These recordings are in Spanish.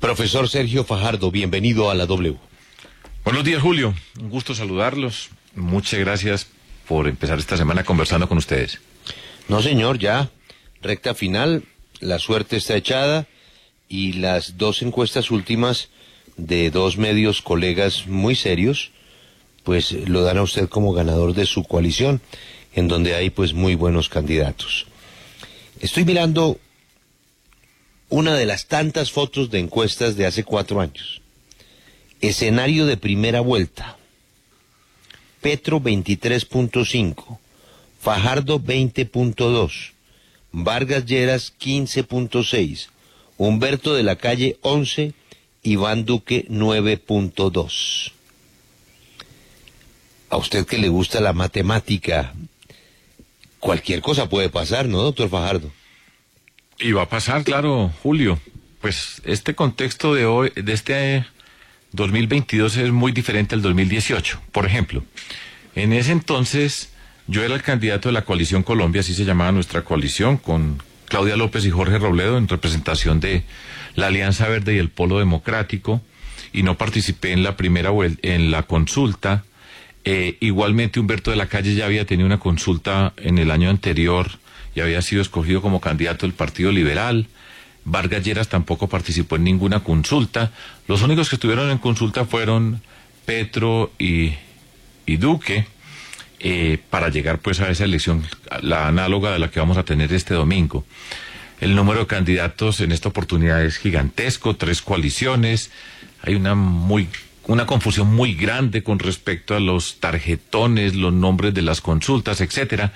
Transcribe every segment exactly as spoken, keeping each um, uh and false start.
Profesor Sergio Fajardo, bienvenido a la W. Buenos días, Julio. Un gusto saludarlos. Muchas gracias por empezar esta semana conversando con ustedes. No, señor, ya. Recta final, la suerte está echada y las dos encuestas últimas de dos medios colegas muy serios, pues lo dan a usted como ganador de su coalición, en donde hay pues muy buenos candidatos. Estoy mirando una de las tantas fotos de encuestas de hace cuatro años. Escenario de primera vuelta. Petro veintitrés punto cinco, Fajardo veinte punto dos, Vargas Lleras quince punto seis, Humberto de la Calle once, Iván Duque nueve punto dos. A usted que le gusta la matemática, cualquier cosa puede pasar, ¿no, doctor Fajardo? Y va a pasar, claro, Julio. Pues este contexto de hoy, de este dos mil veintidós es muy diferente al dos mil dieciocho. Por ejemplo, en ese entonces yo era el candidato de la Coalición Colombia, así se llamaba nuestra coalición, con Claudia López y Jorge Robledo en representación de la Alianza Verde y el Polo Democrático, y no participé en la primera vuelta, en la consulta. Eh, igualmente Humberto de la Calle ya había tenido una consulta en el año anterior y había sido escogido como candidato del Partido Liberal. Vargas Lleras tampoco participó en ninguna consulta. Los únicos que estuvieron en consulta fueron Petro y, y Duque, eh, para llegar pues a esa elección, la análoga de la que vamos a tener este domingo. El número de candidatos en esta oportunidad es gigantesco, tres coaliciones, hay una muy una confusión muy grande con respecto a los tarjetones, los nombres de las consultas, etcétera.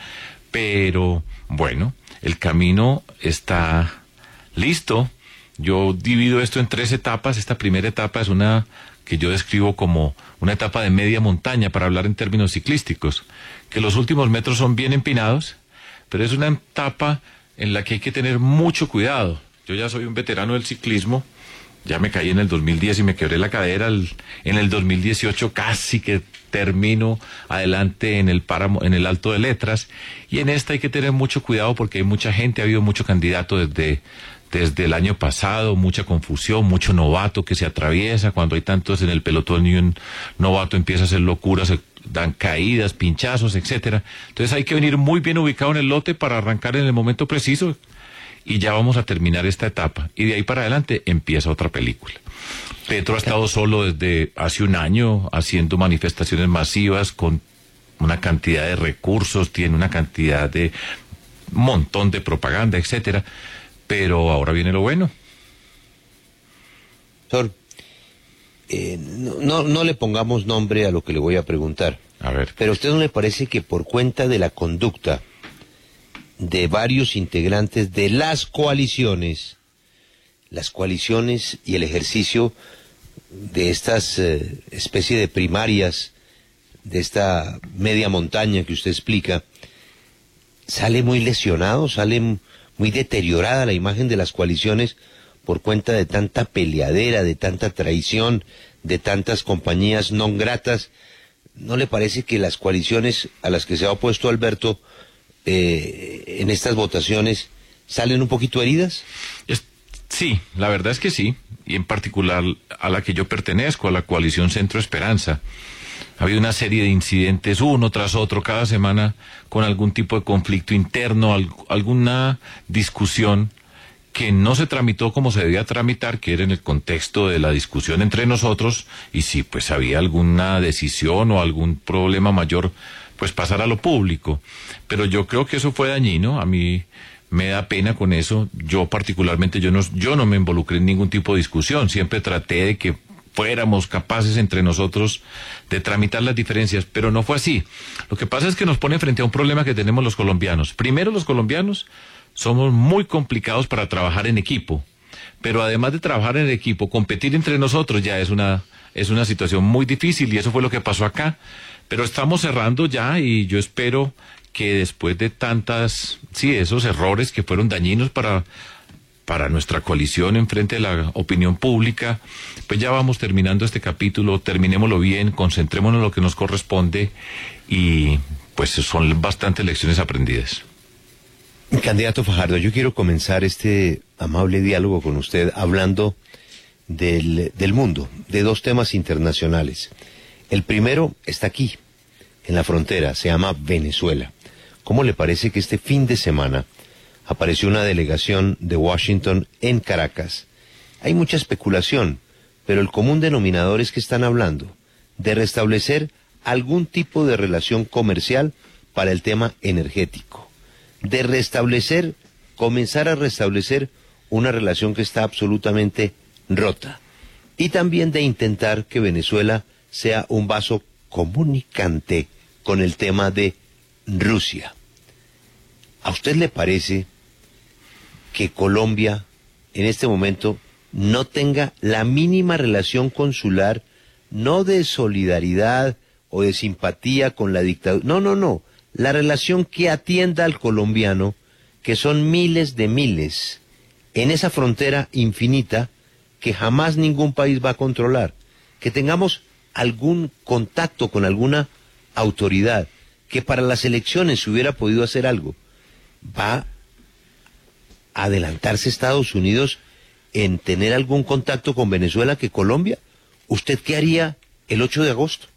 Pero bueno, el camino está listo. Yo divido esto en tres etapas. Esta primera etapa es una que yo describo como una etapa de media montaña, para hablar en términos ciclísticos, que los últimos metros son bien empinados, pero es una etapa en la que hay que tener mucho cuidado. Yo ya soy un veterano del ciclismo, ya me caí en el dos mil diez y me quebré la cadera. El, en el dos mil dieciocho casi que termino adelante en el páramo, en el Alto de Letras, y en esta hay que tener mucho cuidado porque hay mucha gente, ha habido mucho candidato desde, desde el año pasado, mucha confusión, mucho novato que se atraviesa. Cuando hay tantos en el pelotón y un novato empieza a hacer locuras, se dan caídas, pinchazos, etcétera. Entonces hay que venir muy bien ubicado en el lote para arrancar en el momento preciso. Y ya vamos a terminar esta etapa. Y de ahí para adelante empieza otra película. Petro ha estado solo desde hace un año haciendo manifestaciones masivas con una cantidad de recursos, tiene una cantidad de montón de propaganda, etcétera. Pero ahora viene lo bueno. Doctor, eh, no, no, no le pongamos nombre a lo que le voy a preguntar. A ver. Pero ¿a usted no le parece que por cuenta de la conducta de varios integrantes de las coaliciones, las coaliciones y el ejercicio de estas eh, especie de primarias, de esta media montaña que usted explica, sale muy lesionado, sale muy deteriorada la imagen de las coaliciones por cuenta de tanta peleadera, de tanta traición, de tantas compañías non gratas? ¿No le parece que las coaliciones a las que se ha opuesto Alberto Eh, en estas votaciones salen un poquito heridas? Es, sí, la verdad es que sí, y en particular a la que yo pertenezco, a la coalición Centro Esperanza. Ha habido una serie de incidentes uno tras otro cada semana con algún tipo de conflicto interno, al, alguna discusión que no se tramitó como se debía tramitar, que era en el contexto de la discusión entre nosotros, y si pues había alguna decisión o algún problema mayor, pues pasar a lo público. Pero yo creo que eso fue dañino. A mí me da pena con eso. Yo particularmente, yo no, yo no me involucré en ningún tipo de discusión. Siempre traté de que fuéramos capaces entre nosotros de tramitar las diferencias, pero no fue así. Lo que pasa es que nos pone frente a un problema que tenemos los colombianos. Primero, los colombianos somos muy complicados para trabajar en equipo, pero además de trabajar en equipo, competir entre nosotros ya es una, es una situación muy difícil, y eso fue lo que pasó acá. Pero estamos cerrando ya, y yo espero que después de tantas, sí, esos errores que fueron dañinos para, para nuestra coalición en frente de la opinión pública, pues ya vamos terminando este capítulo, terminémoslo bien, concentrémonos en lo que nos corresponde, y pues son bastantes lecciones aprendidas. Candidato Fajardo, yo quiero comenzar este amable diálogo con usted hablando del, del mundo, de dos temas internacionales. El primero está aquí, en la frontera, se llama Venezuela. ¿Cómo le parece que este fin de semana apareció una delegación de Washington en Caracas? Hay mucha especulación, pero el común denominador es que están hablando de restablecer algún tipo de relación comercial para el tema energético, de restablecer, comenzar a restablecer una relación que está absolutamente rota, y también de intentar que Venezuela sea un vaso comunicante con el tema de Rusia. ¿A usted le parece que Colombia en este momento no tenga la mínima relación consular, no de solidaridad o de simpatía con la dictadura? No, no, no. La relación que atienda al colombiano, que son miles de miles, en esa frontera infinita que jamás ningún país va a controlar. Que tengamos algún contacto con alguna autoridad, que para las elecciones se hubiera podido hacer algo. ¿Va a adelantarse Estados Unidos en tener algún contacto con Venezuela que Colombia? ¿Usted qué haría el ocho de agosto?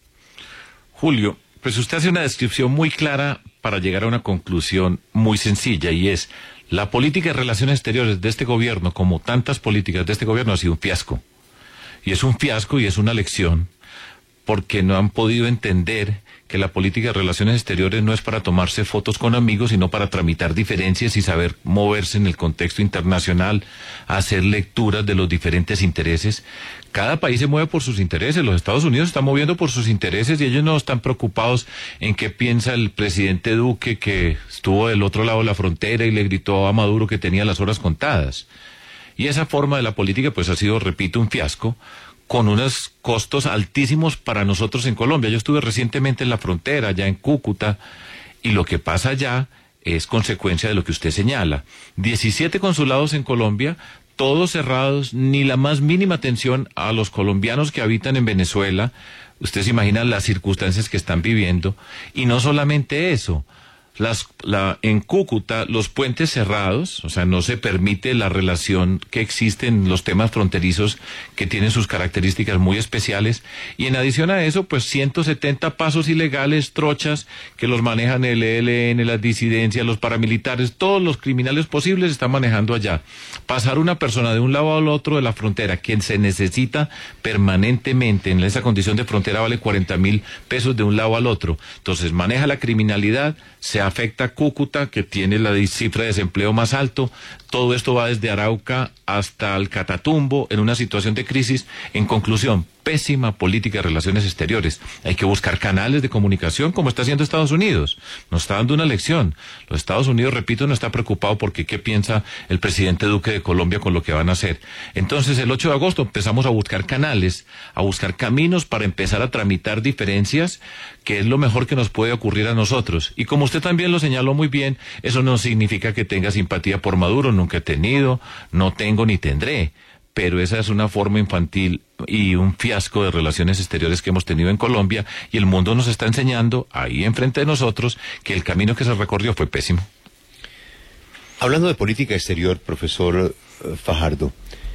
Julio, pues usted hace una descripción muy clara para llegar a una conclusión muy sencilla, y es: la política de relaciones exteriores de este gobierno, como tantas políticas de este gobierno, ha sido un fiasco. Y es un fiasco y es una lección, porque no han podido entender que la política de relaciones exteriores no es para tomarse fotos con amigos, sino para tramitar diferencias y saber moverse en el contexto internacional, hacer lecturas de los diferentes intereses. Cada país se mueve por sus intereses. Los Estados Unidos se están moviendo por sus intereses y ellos no están preocupados en qué piensa el presidente Duque, que estuvo del otro lado de la frontera y le gritó a Maduro que tenía las horas contadas. Y esa forma de la política pues ha sido, repito, un fiasco, con unos costos altísimos para nosotros en Colombia. Yo estuve recientemente en la frontera, allá en Cúcuta, y lo que pasa allá es consecuencia de lo que usted señala. diecisiete consulados en Colombia, todos cerrados, ni la más mínima atención a los colombianos que habitan en Venezuela. Usted se imagina las circunstancias que están viviendo. Y no solamente eso. Las, la, en Cúcuta, los puentes cerrados, o sea, no se permite la relación que existe en los temas fronterizos que tienen sus características muy especiales, y en adición a eso, pues ciento setenta pasos ilegales, trochas, que los manejan el E L N, las disidencias, los paramilitares, todos los criminales posibles están manejando allá. Pasar una persona de un lado al otro de la frontera, que se necesita permanentemente en esa condición de frontera, vale cuarenta mil pesos de un lado al otro. Entonces, maneja la criminalidad, se afecta a Cúcuta, que tiene la cifra de desempleo más alto. Todo esto va desde Arauca hasta el Catatumbo, en una situación de crisis. En conclusión, pésima política de relaciones exteriores. Hay que buscar canales de comunicación, como está haciendo Estados Unidos. Nos está dando una lección. Los Estados Unidos, repito, no está preocupado porque qué piensa el presidente Duque de Colombia con lo que van a hacer. Entonces, el ocho de agosto empezamos a buscar canales, a buscar caminos para empezar a tramitar diferencias, que es lo mejor que nos puede ocurrir a nosotros. Y como usted también lo señaló muy bien, eso no significa que tenga simpatía por Maduro. Nunca he tenido, no tengo ni tendré. Pero esa es una forma infantil y un fiasco de relaciones exteriores que hemos tenido en Colombia, y el mundo nos está enseñando ahí enfrente de nosotros que el camino que se recorrió fue pésimo. Hablando de política exterior, profesor Fajardo,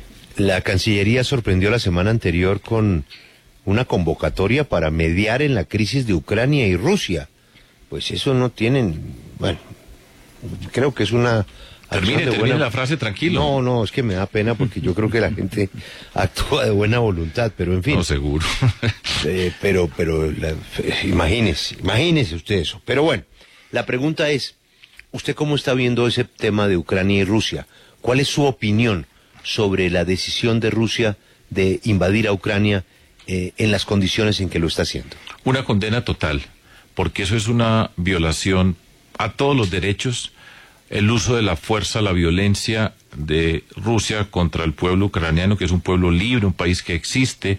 la Cancillería sorprendió la semana anterior con una convocatoria para mediar en la crisis de Ucrania y Rusia. Pues eso no tienen, bueno, creo que es una... Termine, termine buena... la frase, tranquilo. No, no, es que me da pena porque yo creo que la gente actúa de buena voluntad, pero en fin. No, seguro. eh, pero, pero, la, imagínese, imagínese usted eso. Pero bueno, la pregunta es, ¿usted cómo está viendo ese tema de Ucrania y Rusia? ¿Cuál es su opinión sobre la decisión de Rusia de invadir a Ucrania eh, en las condiciones en que lo está haciendo? Una condena total, porque eso es una violación a todos los derechos. El uso de la fuerza, la violencia de Rusia contra el pueblo ucraniano, que es un pueblo libre, un país que existe,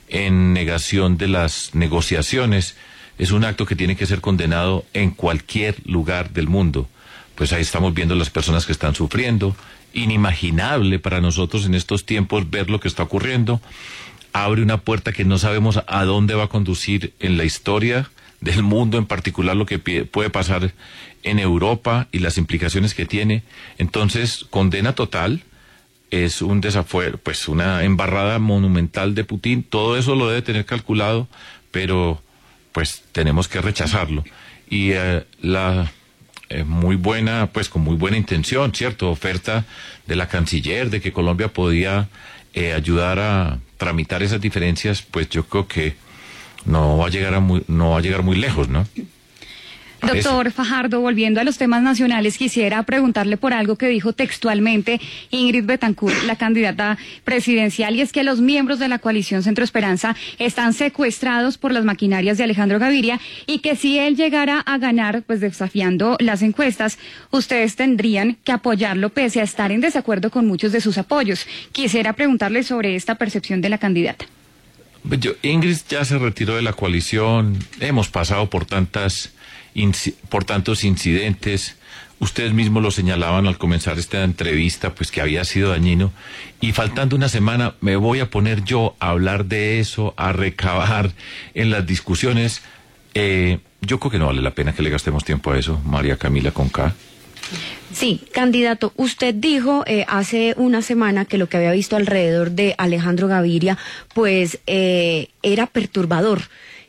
en negación de las negociaciones, es un acto que tiene que ser condenado en cualquier lugar del mundo. Pues ahí estamos viendo las personas que están sufriendo. Inimaginable para nosotros en estos tiempos ver lo que está ocurriendo. Abre una puerta que no sabemos a dónde va a conducir en la historia del mundo, en particular lo que puede pasar en Europa y las implicaciones que tiene. Entonces, condena total, es un desafuero, pues una embarrada monumental de Putin. Todo eso lo debe tener calculado, pero pues tenemos que rechazarlo. Y eh, la eh, muy buena, pues con muy buena intención, ¿cierto? Oferta de la canciller de que Colombia podía eh, ayudar a tramitar esas diferencias, pues yo creo que no va a llegar a muy, no va a llegar muy lejos, ¿no? Doctor Fajardo, volviendo a los temas nacionales, quisiera preguntarle por algo que dijo textualmente Ingrid Betancourt, la candidata presidencial, y es que los miembros de la coalición Centro Esperanza están secuestrados por las maquinarias de Alejandro Gaviria y que si él llegara a ganar, pues desafiando las encuestas, ustedes tendrían que apoyarlo pese a estar en desacuerdo con muchos de sus apoyos. Quisiera preguntarle sobre esta percepción de la candidata. Yo, Ingrid ya se retiró de la coalición, hemos pasado por tantas... por tantos incidentes, ustedes mismos lo señalaban al comenzar esta entrevista, pues que había sido dañino, y faltando una semana me voy a poner yo a hablar de eso, a recabar en las discusiones. Eh, yo creo que no vale la pena que le gastemos tiempo a eso, María Camila con K. Sí, candidato, usted dijo eh, hace una semana que lo que había visto alrededor de Alejandro Gaviria, pues eh, era perturbador,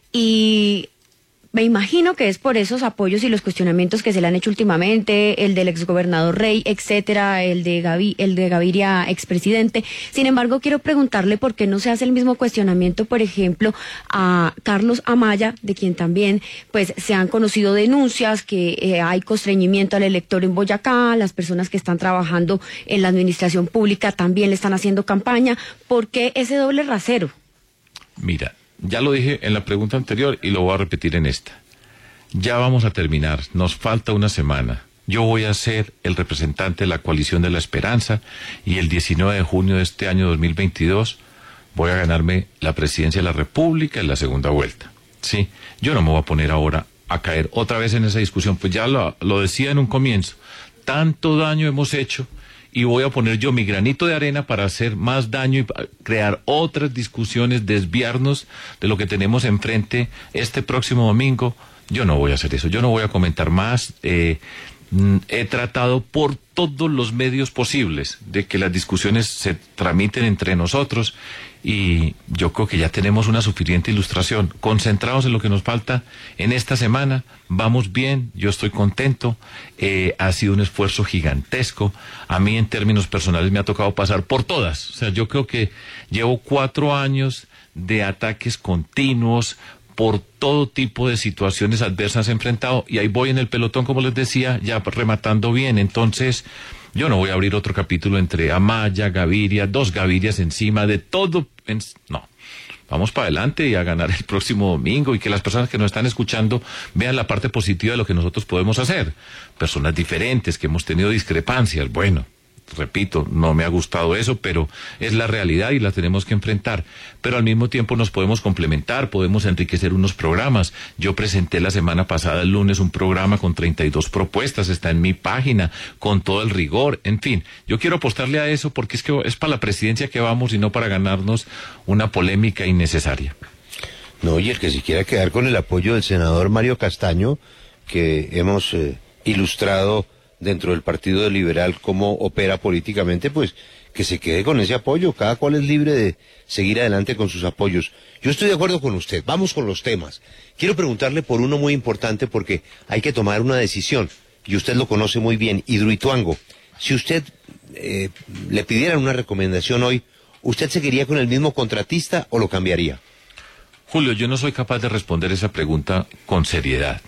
y me imagino que es por esos apoyos y los cuestionamientos que se le han hecho últimamente, el del exgobernador Rey, etcétera, el de Gavi, el de Gaviria, expresidente. Sin embargo, quiero preguntarle por qué no se hace el mismo cuestionamiento, por ejemplo, a Carlos Amaya, de quien también pues se han conocido denuncias que eh, hay constreñimiento al elector en Boyacá, las personas que están trabajando en la administración pública también le están haciendo campaña. ¿Por qué ese doble rasero? Mira, ya lo dije en la pregunta anterior y lo voy a repetir en esta. Ya vamos a terminar, nos falta una semana. Yo voy a ser el representante de la Coalición de la Esperanza y el diecinueve de junio de este año dos mil veintidós voy a ganarme la presidencia de la República en la segunda vuelta. Sí, yo no me voy a poner ahora a caer otra vez en esa discusión, pues ya lo, lo decía en un comienzo, tanto daño hemos hecho y voy a poner yo mi granito de arena para hacer más daño y crear otras discusiones, desviarnos de lo que tenemos enfrente este próximo domingo. Yo no voy a hacer eso, yo no voy a comentar más. Eh, he tratado por todos los medios posibles de que las discusiones se tramiten entre nosotros y yo creo que ya tenemos una suficiente ilustración. Concentrados en lo que nos falta en esta semana, vamos bien, yo estoy contento, eh, ha sido un esfuerzo gigantesco. A mí en términos personales me ha tocado pasar por todas, o sea, yo creo que llevo cuatro años de ataques continuos por todo tipo de situaciones adversas enfrentado y ahí voy en el pelotón, como les decía, ya rematando bien. Entonces yo no voy a abrir otro capítulo entre Amaya, Gaviria, dos Gavirias encima de todo. En... No, vamos para adelante y a ganar el próximo domingo y que las personas que nos están escuchando vean la parte positiva de lo que nosotros podemos hacer. Personas diferentes, que hemos tenido discrepancias, bueno, repito, no me ha gustado eso, pero es la realidad y la tenemos que enfrentar. Pero al mismo tiempo nos podemos complementar, podemos enriquecer unos programas. Yo presenté la semana pasada, el lunes, un programa con treinta y dos propuestas, está en mi página, con todo el rigor. En fin, yo quiero apostarle a eso porque es que es para la presidencia que vamos y no para ganarnos una polémica innecesaria. No, y el que se quiera quedar con el apoyo del senador Mario Castaño, que hemos eh, ilustrado dentro del Partido Liberal cómo opera políticamente, pues que se quede con ese apoyo. Cada cual es libre de seguir adelante con sus apoyos. Yo estoy de acuerdo con usted. Vamos con los temas. Quiero preguntarle por uno muy importante porque hay que tomar una decisión y usted lo conoce muy bien, Hidroituango. Si usted eh, le pidieran una recomendación hoy, ¿usted seguiría con el mismo contratista o lo cambiaría? Julio, yo no soy capaz de responder esa pregunta con seriedad.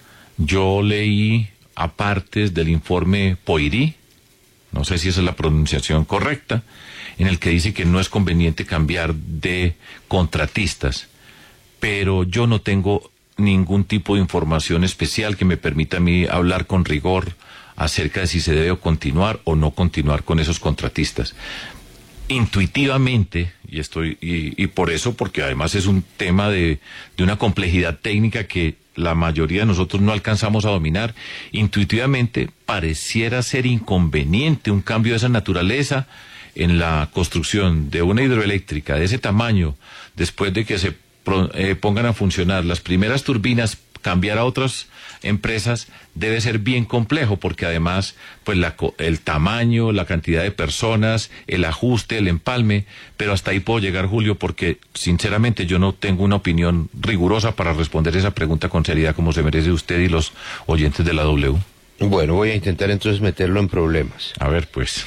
Yo leí a partes del informe Poirí, no sé si esa es la pronunciación correcta, en el que dice que no es conveniente cambiar de contratistas, pero yo no tengo ningún tipo de información especial que me permita a mí hablar con rigor acerca de si se debe continuar o no continuar con esos contratistas. Intuitivamente, y estoy y, y por eso, porque además es un tema de, de una complejidad técnica que la mayoría de nosotros no alcanzamos a dominar, intuitivamente pareciera ser inconveniente un cambio de esa naturaleza en la construcción de una hidroeléctrica de ese tamaño, después de que se eh, pongan a funcionar las primeras turbinas cambiar a otras empresas debe ser bien complejo, porque además pues la, el tamaño, la cantidad de personas, el ajuste, el empalme, pero hasta ahí puedo llegar, Julio, porque sinceramente yo no tengo una opinión rigurosa para responder esa pregunta con seriedad como se merece usted y los oyentes de la W. Bueno, voy a intentar entonces meterlo en problemas. A ver, pues.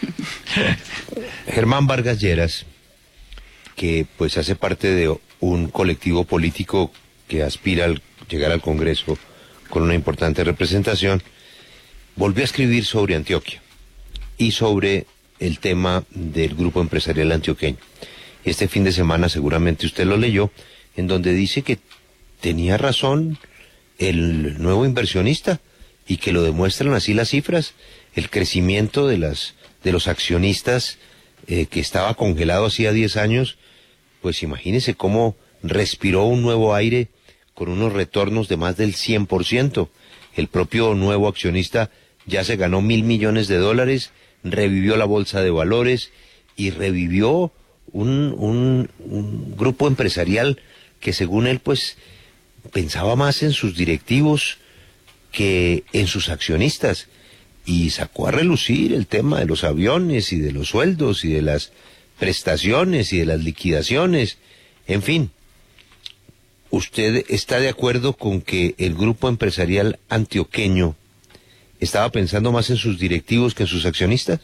Germán Vargas Lleras, que pues hace parte de un colectivo político que aspira a llegar al Congreso con una importante representación, volvió a escribir sobre Antioquia y sobre el tema del grupo empresarial antioqueño. Este fin de semana seguramente usted lo leyó, en donde dice que tenía razón el nuevo inversionista, y que lo demuestran así las cifras, el crecimiento de las de los accionistas eh, que estaba congelado hacía diez años, pues imagínese cómo respiró un nuevo aire con unos retornos de más del cien por ciento. El propio nuevo accionista ya se ganó mil millones de dólares, revivió la bolsa de valores y revivió un, un, un grupo empresarial que según él pues pensaba más en sus directivos que en sus accionistas, y sacó a relucir el tema de los aviones y de los sueldos y de las prestaciones y de las liquidaciones, en fin. ¿Usted está de acuerdo con que el grupo empresarial antioqueño estaba pensando más en sus directivos que en sus accionistas?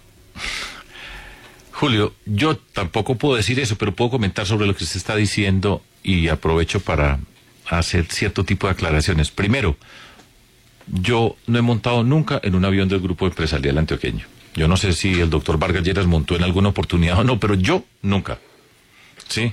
Julio, yo tampoco puedo decir eso, pero puedo comentar sobre lo que usted está diciendo y aprovecho para hacer cierto tipo de aclaraciones. Primero, yo no he montado nunca en un avión del grupo empresarial antioqueño. Yo no sé si el doctor Vargas Lleras montó en alguna oportunidad o no, pero yo nunca. ¿Sí?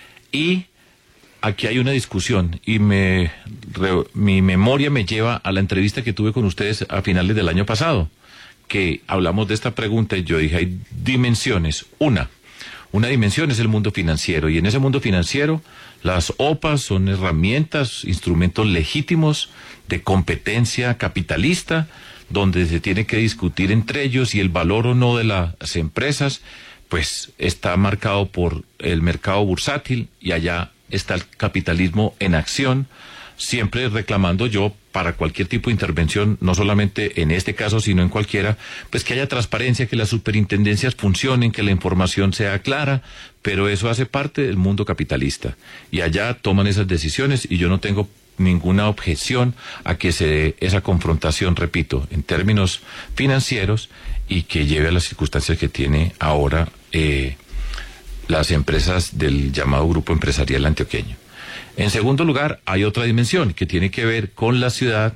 Y aquí hay una discusión y me, re, mi memoria me lleva a la entrevista que tuve con ustedes a finales del año pasado, que hablamos de esta pregunta y yo dije, hay dimensiones. Una, una dimensión es el mundo financiero, y en ese mundo financiero las O P As son herramientas, instrumentos legítimos de competencia capitalista, donde se tiene que discutir entre ellos, y el valor o no de las empresas pues está marcado por el mercado bursátil, y allá está el capitalismo en acción, siempre reclamando yo para cualquier tipo de intervención, no solamente en este caso, sino en cualquiera, pues que haya transparencia, que las superintendencias funcionen, que la información sea clara, pero eso hace parte del mundo capitalista, y allá toman esas decisiones, y yo no tengo ninguna objeción a que se dé esa confrontación, repito, en términos financieros, y que lleve a las circunstancias que tiene ahora eh, las empresas del llamado grupo empresarial antioqueño. En segundo lugar, hay otra dimensión que tiene que ver con la ciudad,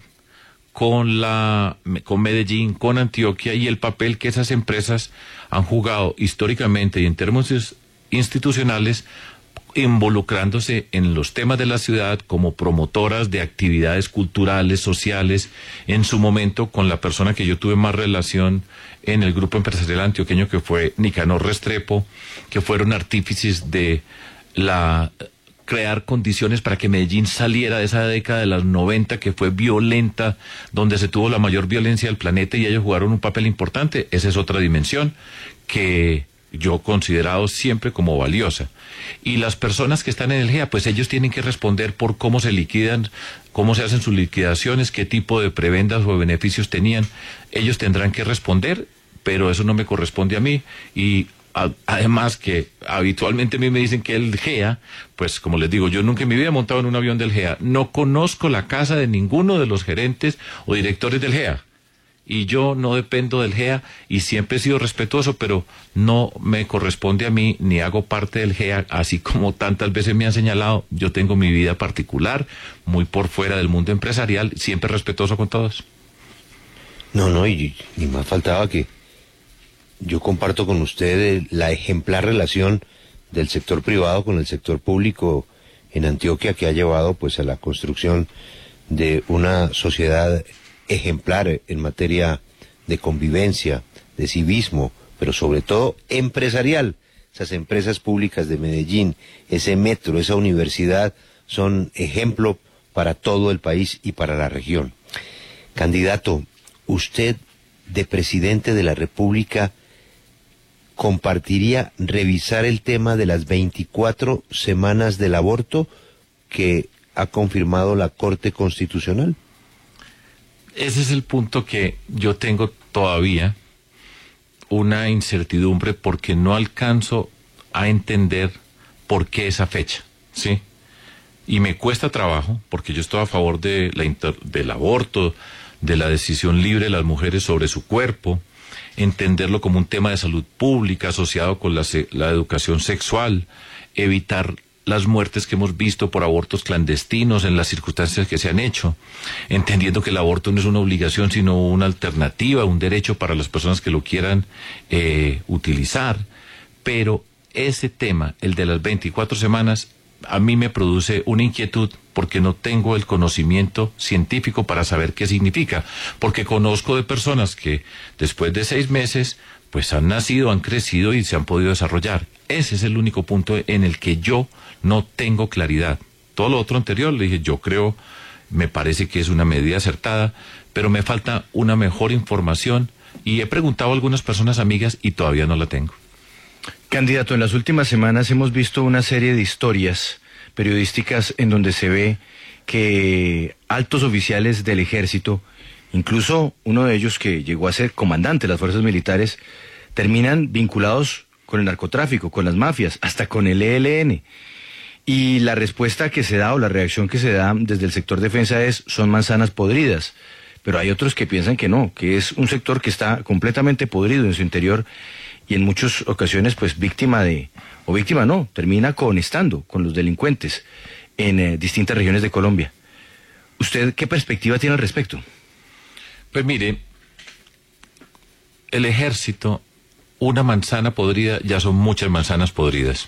con la con Medellín, con Antioquia, y el papel que esas empresas han jugado históricamente y en términos institucionales, involucrándose en los temas de la ciudad como promotoras de actividades culturales, sociales. En su momento, con la persona que yo tuve más relación en el grupo empresarial antioqueño, que fue Nicanor Restrepo, que fueron artífices de la crear condiciones para que Medellín saliera de esa década de los noventa que fue violenta, donde se tuvo la mayor violencia del planeta, y ellos jugaron un papel importante. Esa es otra dimensión que yo he considerado siempre como valiosa. Y las personas que están en el G E A, pues ellos tienen que responder por cómo se liquidan, cómo se hacen sus liquidaciones, qué tipo de prebendas o beneficios tenían. Ellos tendrán que responder, pero eso no me corresponde a mí. Y además que habitualmente a mí me dicen que el G E A, pues como les digo, yo nunca en mi vida he montado en un avión del G E A, no conozco la casa de ninguno de los gerentes o directores del G E A, y yo no dependo del G E A, y siempre he sido respetuoso, pero no me corresponde a mí, ni hago parte del G E A, así como tantas veces me han señalado. Yo tengo mi vida particular, muy por fuera del mundo empresarial, siempre respetuoso con todos. No, no, y, y más faltaba que yo comparto con usted la ejemplar relación del sector privado con el sector público en Antioquia, que ha llevado pues a la construcción de una sociedad ejemplar en materia de convivencia, de civismo, pero sobre todo empresarial. Esas empresas públicas de Medellín, ese metro, esa universidad, son ejemplo para todo el país y para la región. Candidato, usted, de presidente de la República, ¿compartiría revisar el tema de las veinticuatro semanas del aborto, que ha confirmado la Corte Constitucional? Ese es el punto que yo tengo todavía una incertidumbre porque no alcanzo a entender por qué esa fecha, ¿sí? Y me cuesta trabajo porque yo estoy a favor de la inter- del aborto, de la decisión libre de las mujeres sobre su cuerpo, entenderlo como un tema de salud pública asociado con la, se- la educación sexual, evitar las muertes que hemos visto por abortos clandestinos en las circunstancias que se han hecho, entendiendo que el aborto no es una obligación sino una alternativa, un derecho para las personas que lo quieran eh, utilizar, pero ese tema, el de las veinticuatro semanas, a mí me produce una inquietud porque no tengo el conocimiento científico para saber qué significa, porque conozco de personas que después de seis meses pues han nacido, han crecido y se han podido desarrollar. Ese es el único punto en el que yo no tengo claridad. Todo lo otro anterior, le dije, yo creo, me parece que es una medida acertada, pero me falta una mejor información y he preguntado a algunas personas amigas y todavía no la tengo. Candidato, en las últimas semanas hemos visto una serie de historias periodísticas en donde se ve que altos oficiales del ejército, incluso uno de ellos que llegó a ser comandante de las fuerzas militares, terminan vinculados con el narcotráfico, con las mafias, hasta con el E L N. Y la respuesta que se da o la reacción que se da desde el sector defensa es, son manzanas podridas. Pero hay otros que piensan que no, que es un sector que está completamente podrido en su interior y en muchas ocasiones pues víctima de, o víctima no, termina conestando con los delincuentes en eh, distintas regiones de Colombia. ¿Usted qué perspectiva tiene al respecto? Pues mire, el ejército, una manzana podrida, ya son muchas manzanas podridas.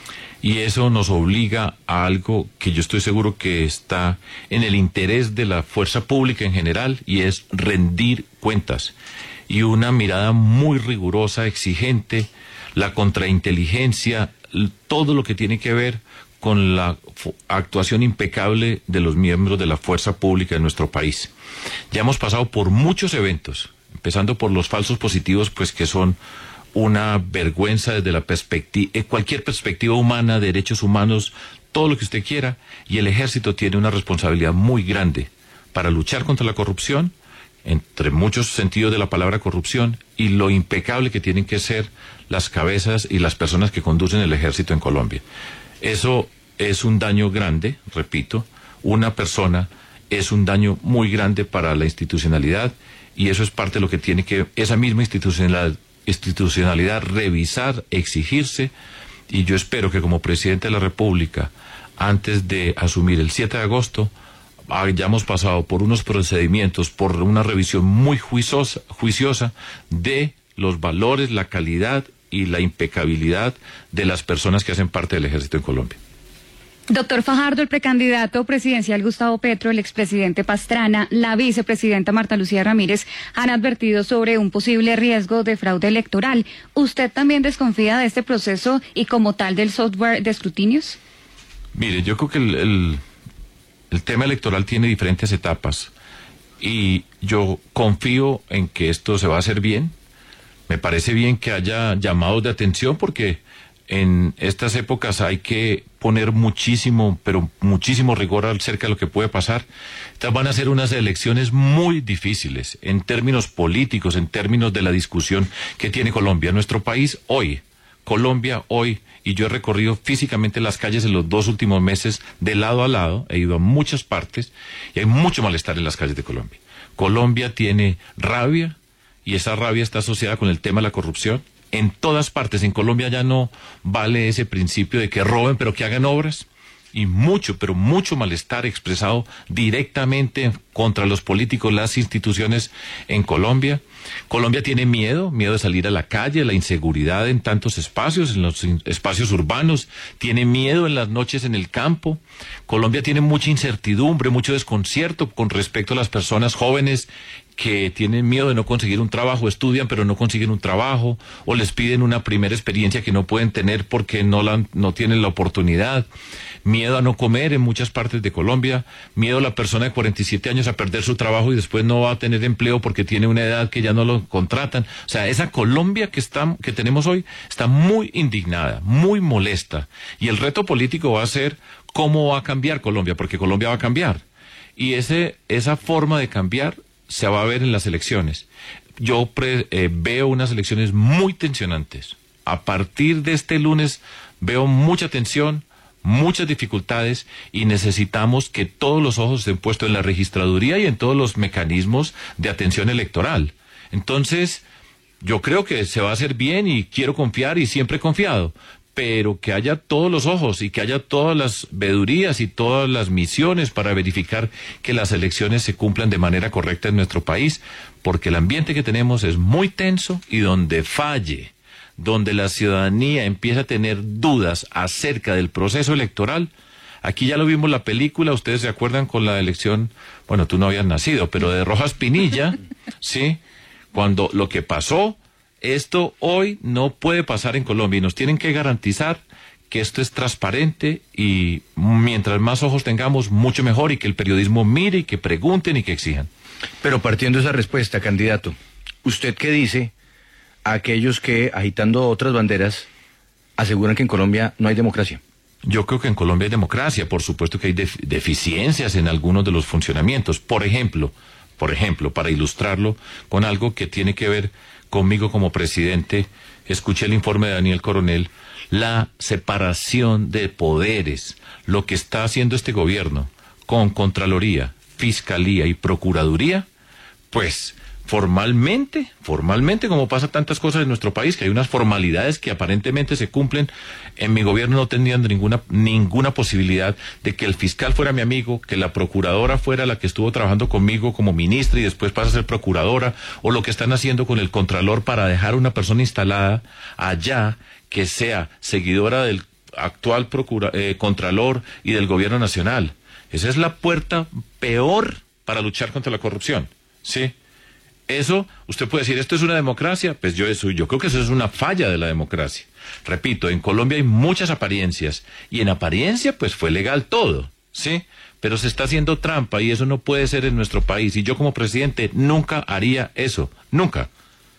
Y eso nos obliga a algo que yo estoy seguro que está en el interés de la fuerza pública en general, y es rendir cuentas. Y una mirada muy rigurosa, exigente, la contrainteligencia, todo lo que tiene que ver con la actuación impecable de los miembros de la fuerza pública de nuestro país. Ya hemos pasado por muchos eventos, empezando por los falsos positivos, pues que son una vergüenza desde la perspectiva, cualquier perspectiva humana, derechos humanos, todo lo que usted quiera, y el ejército tiene una responsabilidad muy grande para luchar contra la corrupción, entre muchos sentidos de la palabra corrupción, y lo impecable que tienen que ser las cabezas y las personas que conducen el ejército en Colombia. Eso es un daño grande, repito, una persona es un daño muy grande para la institucionalidad, y eso es parte de lo que tiene que esa misma institucionalidad, institucionalidad revisar, exigirse, y yo espero que como presidente de la República, antes de asumir el siete de agosto, hayamos pasado por unos procedimientos, por una revisión muy juiciosa, juiciosa de los valores, la calidad y la impecabilidad de las personas que hacen parte del ejército en Colombia. Doctor Fajardo, el precandidato presidencial Gustavo Petro, el expresidente Pastrana, la vicepresidenta Marta Lucía Ramírez han advertido sobre un posible riesgo de fraude electoral. ¿Usted también desconfía de este proceso y como tal del software de escrutinios? Mire, yo creo que el, el, el tema electoral tiene diferentes etapas y yo confío en que esto se va a hacer bien. Me parece bien que haya llamados de atención porque en estas épocas hay que poner muchísimo, pero muchísimo rigor acerca de lo que puede pasar. Estas van a ser unas elecciones muy difíciles en términos políticos, en términos de la discusión que tiene Colombia. Nuestro país hoy, Colombia hoy, y yo he recorrido físicamente las calles en los dos últimos meses de lado a lado, he ido a muchas partes y hay mucho malestar en las calles de Colombia. Colombia tiene rabia y esa rabia está asociada con el tema de la corrupción. En todas partes, en Colombia ya no vale ese principio de que roben pero que hagan obras, y mucho, pero mucho malestar expresado directamente contra los políticos, las instituciones en Colombia. Colombia tiene miedo, miedo de salir a la calle, la inseguridad en tantos espacios, en los espacios urbanos, tiene miedo en las noches en el campo. Colombia tiene mucha incertidumbre, mucho desconcierto con respecto a las personas jóvenes que tienen miedo de no conseguir un trabajo, estudian pero no consiguen un trabajo, o les piden una primera experiencia que no pueden tener porque no, la, no tienen la oportunidad. Miedo a no comer en muchas partes de Colombia, miedo a la persona de cuarenta y siete años a perder su trabajo y después no va a tener empleo porque tiene una edad que ya no lo contratan. O sea, esa Colombia que, está, que tenemos hoy está muy indignada, muy molesta, y el reto político va a ser cómo va a cambiar Colombia, porque Colombia va a cambiar. Y ese, esa forma de cambiar se va a ver en las elecciones. Yo pre, eh, veo unas elecciones muy tensionantes. A partir de este lunes veo mucha tensión, muchas dificultades, y necesitamos que todos los ojos estén puestos en la registraduría y en todos los mecanismos de atención electoral. Entonces, yo creo que se va a hacer bien y quiero confiar y siempre he confiado, pero que haya todos los ojos y que haya todas las vedurías y todas las misiones para verificar que las elecciones se cumplan de manera correcta en nuestro país, porque el ambiente que tenemos es muy tenso, y donde falle, donde la ciudadanía empieza a tener dudas acerca del proceso electoral. Aquí ya lo vimos la película, ustedes se acuerdan con la elección, bueno, tú no habías nacido, pero de Rojas Pinilla, ¿sí? Cuando lo que pasó, esto hoy no puede pasar en Colombia, y nos tienen que garantizar que esto es transparente, y mientras más ojos tengamos, mucho mejor, y que el periodismo mire y que pregunten y que exijan. Pero partiendo de esa respuesta, candidato, ¿usted qué dice a aquellos que, agitando otras banderas, aseguran que en Colombia no hay democracia? Yo creo que en Colombia hay democracia, por supuesto que hay def- deficiencias en algunos de los funcionamientos. Por ejemplo, por ejemplo, para ilustrarlo con algo que tiene que ver conmigo como presidente, escuché el informe de Daniel Coronel, la separación de poderes, lo que está haciendo este gobierno con Contraloría, Fiscalía y Procuraduría, pues formalmente, formalmente, como pasa tantas cosas en nuestro país, que hay unas formalidades que aparentemente se cumplen, en mi gobierno no tendrían ninguna, ninguna posibilidad de que el fiscal fuera mi amigo, que la procuradora fuera la que estuvo trabajando conmigo como ministra y después pasa a ser procuradora, o lo que están haciendo con el Contralor para dejar una persona instalada allá que sea seguidora del actual procura, eh, Contralor y del gobierno nacional. Esa es la puerta peor para luchar contra la corrupción, ¿sí? Eso, usted puede decir, ¿esto es una democracia? Pues yo, eso, yo creo que eso es una falla de la democracia. Repito, en Colombia hay muchas apariencias, y en apariencia pues fue legal todo, ¿sí? Pero se está haciendo trampa, y eso no puede ser en nuestro país, y yo como presidente nunca haría eso, nunca.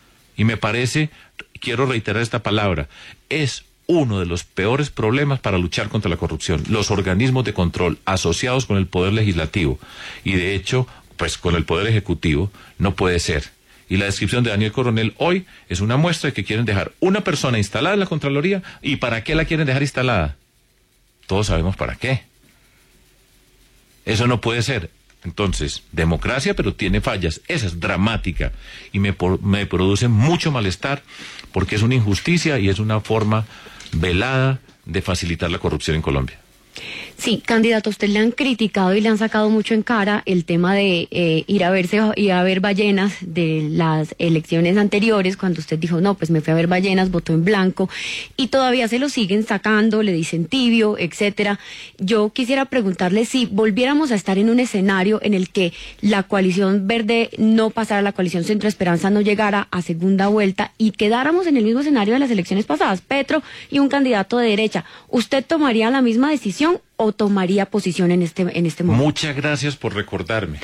Y me parece, quiero reiterar esta palabra, es uno de los peores problemas para luchar contra la corrupción, los organismos de control asociados con el Poder Legislativo, y de hecho, pues con el Poder Ejecutivo, no puede ser. Y la descripción de Daniel Coronel hoy es una muestra de que quieren dejar una persona instalada en la Contraloría. ¿Y para qué la quieren dejar instalada? Todos sabemos para qué. Eso no puede ser. Entonces, democracia, pero tiene fallas. Esa es dramática, y me, por, me produce mucho malestar, porque es una injusticia y es una forma velada de facilitar la corrupción en Colombia. Sí, candidato, a usted le han criticado y le han sacado mucho en cara el tema de eh, ir a verse, ir a ver ballenas de las elecciones anteriores, cuando usted dijo, no, pues me fui a ver ballenas, votó en blanco, y todavía se lo siguen sacando, le dicen tibio, etcétera. Yo quisiera preguntarle si volviéramos a estar en un escenario en el que la coalición verde no pasara, la coalición Centro Esperanza no llegara a segunda vuelta, y quedáramos en el mismo escenario de las elecciones pasadas, Petro y un candidato de derecha, ¿usted tomaría la misma decisión o tomaría posición en este, en este momento? Muchas gracias por recordarme.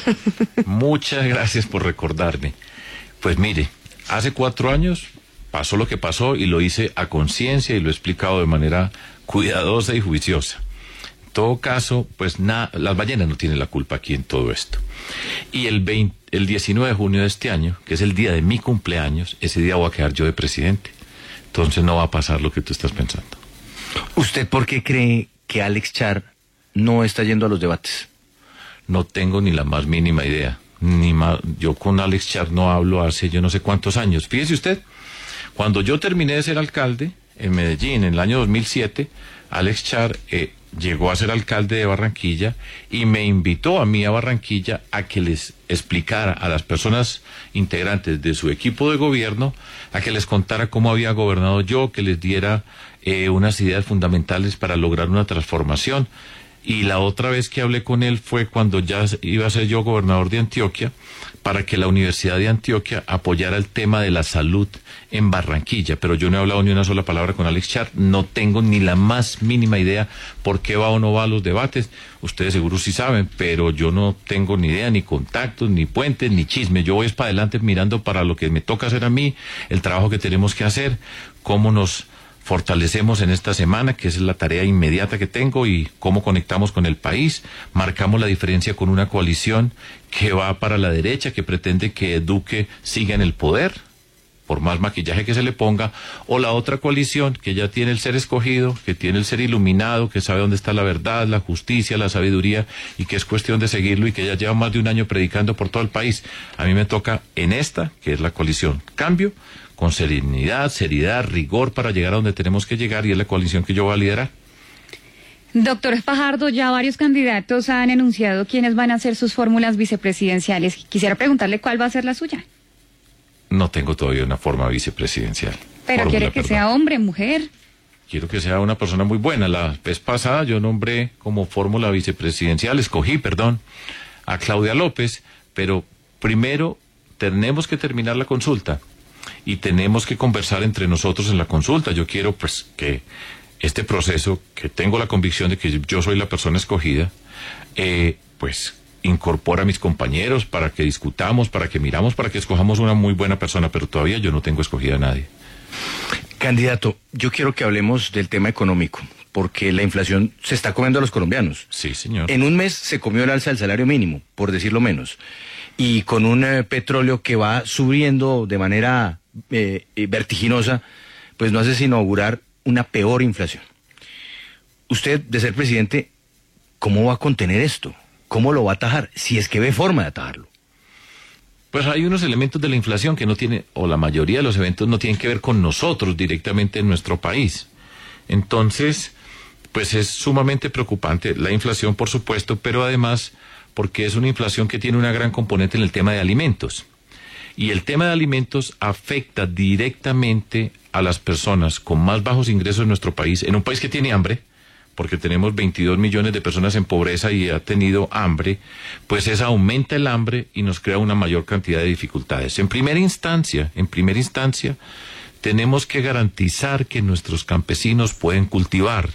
Muchas gracias por recordarme. Pues mire, hace cuatro años pasó lo que pasó, y lo hice a conciencia y lo he explicado de manera cuidadosa y juiciosa. En todo caso, pues nada, las ballenas no tienen la culpa aquí en todo esto. Y el, veinte, el diecinueve de junio de este año, que es el día de mi cumpleaños, ese día voy a quedar yo de presidente. Entonces no va a pasar lo que tú estás pensando. ¿Usted por qué cree que Alex Char no está yendo a los debates? No tengo ni la más mínima idea. Ni más, yo con Alex Char no hablo hace yo no sé cuántos años. Fíjese usted, cuando yo terminé de ser alcalde en Medellín en el año dos mil siete, Alex Char eh, llegó a ser alcalde de Barranquilla y me invitó a mí a Barranquilla a que les explicara a las personas integrantes de su equipo de gobierno, a que les contara cómo había gobernado yo, que les diera eh, unas ideas fundamentales para lograr una transformación. Y la otra vez que hablé con él fue cuando ya iba a ser yo gobernador de Antioquia, para que la Universidad de Antioquia apoyara el tema de la salud en Barranquilla. Pero yo no he hablado ni una sola palabra con Alex Char, no tengo ni la más mínima idea por qué va o no va a los debates. Ustedes seguro sí saben, pero yo no tengo ni idea, ni contactos, ni puentes, ni chisme. Yo voy para adelante mirando para lo que me toca hacer a mí, el trabajo que tenemos que hacer, cómo nos fortalecemos en esta semana, que es la tarea inmediata que tengo, y cómo conectamos con el país. Marcamos la diferencia con una coalición que va para la derecha, que pretende que Duque siga en el poder, por más maquillaje que se le ponga, o la otra coalición que ya tiene el ser escogido, que tiene el ser iluminado, que sabe dónde está la verdad, la justicia, la sabiduría, y que es cuestión de seguirlo, y que ya lleva más de un año predicando por todo el país. A mí me toca en esta, que es la coalición Cambio, con serenidad, seriedad, rigor para llegar a donde tenemos que llegar, y es la coalición que yo voy a liderar. Doctor Fajardo, ya varios candidatos han anunciado quiénes van a ser sus fórmulas vicepresidenciales. Quisiera preguntarle cuál va a ser la suya. No tengo todavía una forma vicepresidencial. Pero Fórmula, quiere que perdón. sea hombre, mujer. Quiero que sea una persona muy buena. La vez pasada yo nombré como fórmula vicepresidencial, escogí, perdón, a Claudia López, pero primero tenemos que terminar la consulta y tenemos que conversar entre nosotros en la consulta. Yo quiero pues que este proceso, que tengo la convicción de que yo soy la persona escogida, eh, pues incorpora a mis compañeros para que discutamos, para que miramos, para que escojamos una muy buena persona, pero todavía yo no tengo escogida a nadie. Candidato, yo quiero que hablemos del tema económico, porque la inflación se está comiendo a los colombianos. Sí, señor. En un mes se comió el alza del salario mínimo, por decirlo menos, y con un eh, petróleo que va subiendo de manera eh, eh, vertiginosa, pues no hace sino augurar una peor inflación. Usted, de ser presidente, ¿cómo va a contener esto? ¿Cómo lo va a atajar? Si es que ve forma de atajarlo. Pues hay unos elementos de la inflación que no tienen, o la mayoría de los eventos no tienen que ver con nosotros directamente en nuestro país. Entonces, pues es sumamente preocupante la inflación, por supuesto, pero además porque es una inflación que tiene una gran componente en el tema de alimentos. Y el tema de alimentos afecta directamente a las personas con más bajos ingresos en nuestro país, en un país que tiene hambre, porque tenemos veintidós millones de personas en pobreza y ha tenido hambre, pues esa aumenta el hambre y nos crea una mayor cantidad de dificultades. En primera instancia, en primera instancia, tenemos que garantizar que nuestros campesinos pueden cultivar.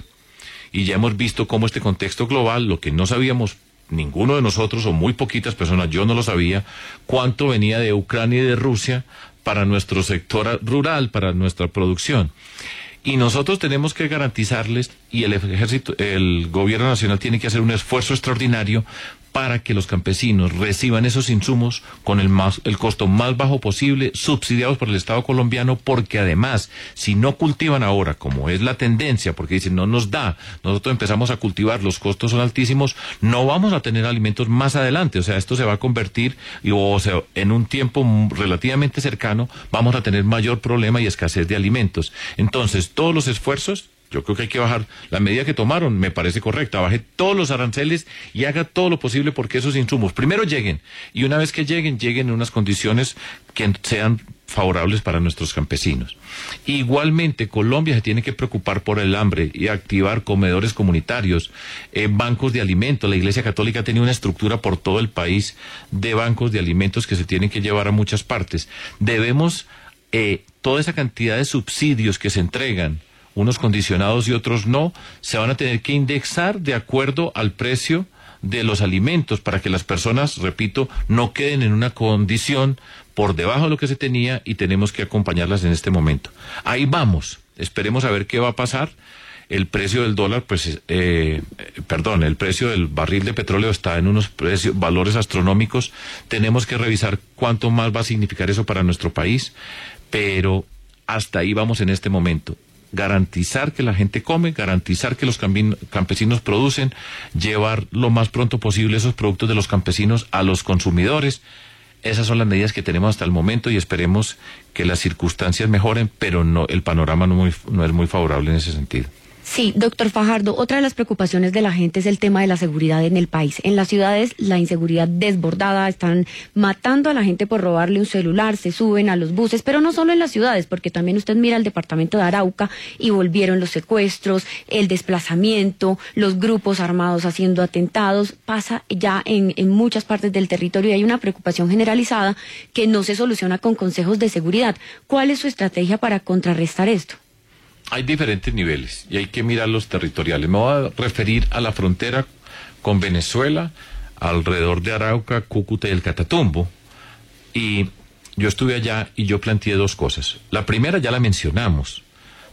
Y ya hemos visto cómo este contexto global, lo que no sabíamos ninguno de nosotros, o muy poquitas personas, yo no lo sabía, cuánto venía de Ucrania y de Rusia para nuestro sector rural, para nuestra producción. Y nosotros tenemos que garantizarles, y el ejército, el gobierno nacional tiene que hacer un esfuerzo extraordinario para que los campesinos reciban esos insumos con el más, el costo más bajo posible, subsidiados por el Estado colombiano, porque además, si no cultivan ahora, como es la tendencia, porque dicen no nos da, nosotros empezamos a cultivar, los costos son altísimos, no vamos a tener alimentos más adelante. O sea, esto se va a convertir, y, o sea, en un tiempo relativamente cercano, vamos a tener mayor problema y escasez de alimentos. Entonces, todos los esfuerzos, yo creo que hay que bajar, la medida que tomaron me parece correcta, baje todos los aranceles y haga todo lo posible porque esos insumos primero lleguen, y una vez que lleguen, lleguen en unas condiciones que sean favorables para nuestros campesinos. Igualmente, Colombia se tiene que preocupar por el hambre y activar comedores comunitarios, eh, bancos de alimentos. La Iglesia Católica tiene una estructura por todo el país de bancos de alimentos que se tienen que llevar a muchas partes. Debemos, eh, toda esa cantidad de subsidios que se entregan, unos condicionados y otros no, se van a tener que indexar de acuerdo al precio de los alimentos para que las personas, repito, no queden en una condición por debajo de lo que se tenía, y tenemos que acompañarlas en este momento. Ahí vamos, esperemos a ver qué va a pasar. El precio del dólar, pues, eh, perdón, el precio del barril de petróleo está en unos precios, valores astronómicos. Tenemos que revisar cuánto más va a significar eso para nuestro país, pero hasta ahí vamos en este momento. Garantizar que la gente come, garantizar que los campesinos producen, llevar lo más pronto posible esos productos de los campesinos a los consumidores. Esas son las medidas que tenemos hasta el momento, y esperemos que las circunstancias mejoren, pero no, el panorama no, muy, no es muy favorable en ese sentido. Sí, doctor Fajardo, otra de las preocupaciones de la gente es el tema de la seguridad en el país. En las ciudades, la inseguridad desbordada, están matando a la gente por robarle un celular, se suben a los buses, pero no solo en las ciudades, porque también usted mira el departamento de Arauca y volvieron los secuestros, el desplazamiento, los grupos armados haciendo atentados, pasa ya en, en muchas partes del territorio, y hay una preocupación generalizada que no se soluciona con consejos de seguridad. ¿Cuál es su estrategia para contrarrestar esto? Hay diferentes niveles y hay que mirar los territoriales. Me voy a referir a la frontera con Venezuela, alrededor de Arauca, Cúcuta y el Catatumbo. Y yo estuve allá y yo planteé dos cosas. La primera ya la mencionamos,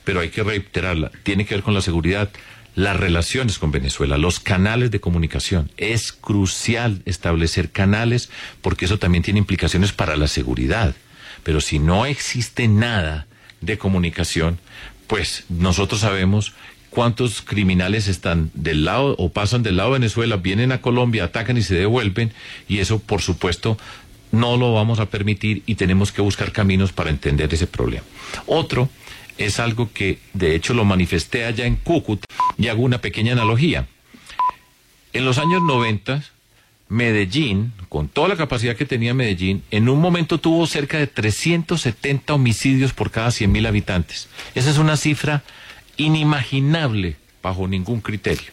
pero hay que reiterarla, tiene que ver con la seguridad, las relaciones con Venezuela, los canales de comunicación. Es crucial establecer canales porque eso también tiene implicaciones para la seguridad. Pero si no existe nada de comunicación, pues nosotros sabemos cuántos criminales están del lado o pasan del lado de Venezuela, vienen a Colombia, atacan y se devuelven, y eso, por supuesto, no lo vamos a permitir y tenemos que buscar caminos para entender ese problema. Otro es algo que, de hecho, lo manifesté allá en Cúcuta y hago una pequeña analogía. En los años noventa, Medellín, con toda la capacidad que tenía Medellín, en un momento tuvo cerca de trescientos setenta homicidios por cada cien mil habitantes. Esa es una cifra inimaginable bajo ningún criterio.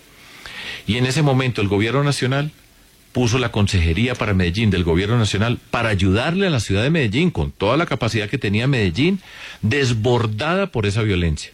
Y en ese momento el gobierno nacional puso la consejería para Medellín del gobierno nacional para ayudarle a la ciudad de Medellín, con toda la capacidad que tenía Medellín, desbordada por esa violencia.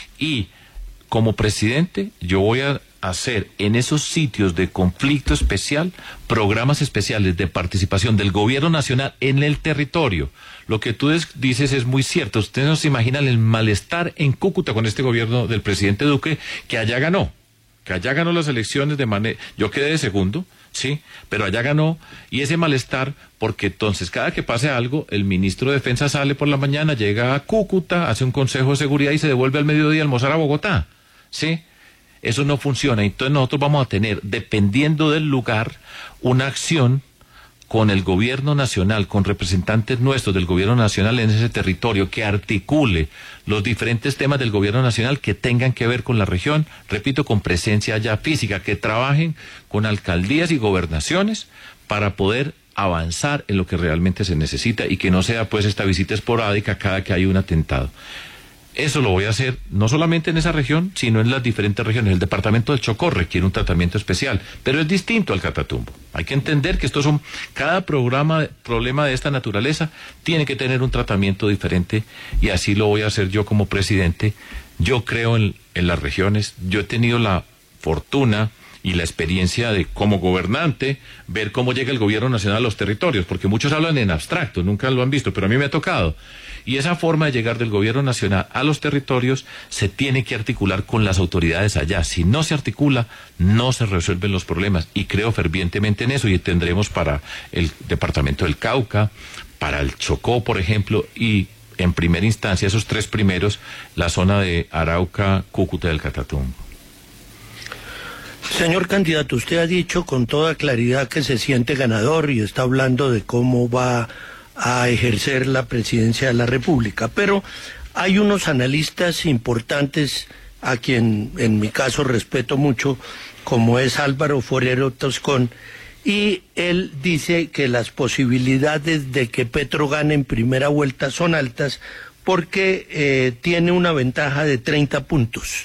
Y como presidente, yo voy a hacer en esos sitios de conflicto especial programas especiales de participación del gobierno nacional en el territorio. Lo que tú dices es muy cierto. Ustedes no se imaginan el malestar en Cúcuta con este gobierno del presidente Duque, que allá ganó, que allá ganó las elecciones de manera... Yo quedé de segundo, sí, pero allá ganó, y ese malestar, porque entonces cada que pase algo, el ministro de Defensa sale por la mañana, llega a Cúcuta, hace un consejo de seguridad y se devuelve al mediodía a almorzar a Bogotá, sí. Eso no funciona. Entonces nosotros vamos a tener, dependiendo del lugar, una acción con el gobierno nacional, con representantes nuestros del gobierno nacional en ese territorio, que articule los diferentes temas del gobierno nacional que tengan que ver con la región, repito, con presencia ya física, que trabajen con alcaldías y gobernaciones para poder avanzar en lo que realmente se necesita y que no sea pues esta visita esporádica cada que hay un atentado. Eso lo voy a hacer no solamente en esa región, sino en las diferentes regiones. El departamento del Chocó requiere un tratamiento especial, pero es distinto al Catatumbo. Hay que entender que estos son, cada programa, problema de esta naturaleza tiene que tener un tratamiento diferente, y así lo voy a hacer yo como presidente. Yo creo en, en las regiones. Yo he tenido la fortuna y la experiencia de, como gobernante, ver cómo llega el gobierno nacional a los territorios, porque muchos hablan en abstracto, nunca lo han visto, pero a mí me ha tocado. Y esa forma de llegar del gobierno nacional a los territorios se tiene que articular con las autoridades allá. Si no se articula, no se resuelven los problemas, y creo fervientemente en eso, y tendremos para el departamento del Cauca, para el Chocó, por ejemplo, y en primera instancia, esos tres primeros, la zona de Arauca, Cúcuta y el Catatumbo. Señor candidato, usted ha dicho con toda claridad que se siente ganador y está hablando de cómo va a ejercer la presidencia de la República, pero hay unos analistas importantes a quien en mi caso respeto mucho, como es Álvaro Forero Toscón, y él dice que las posibilidades de que Petro gane en primera vuelta son altas porque eh, tiene una ventaja de treinta puntos.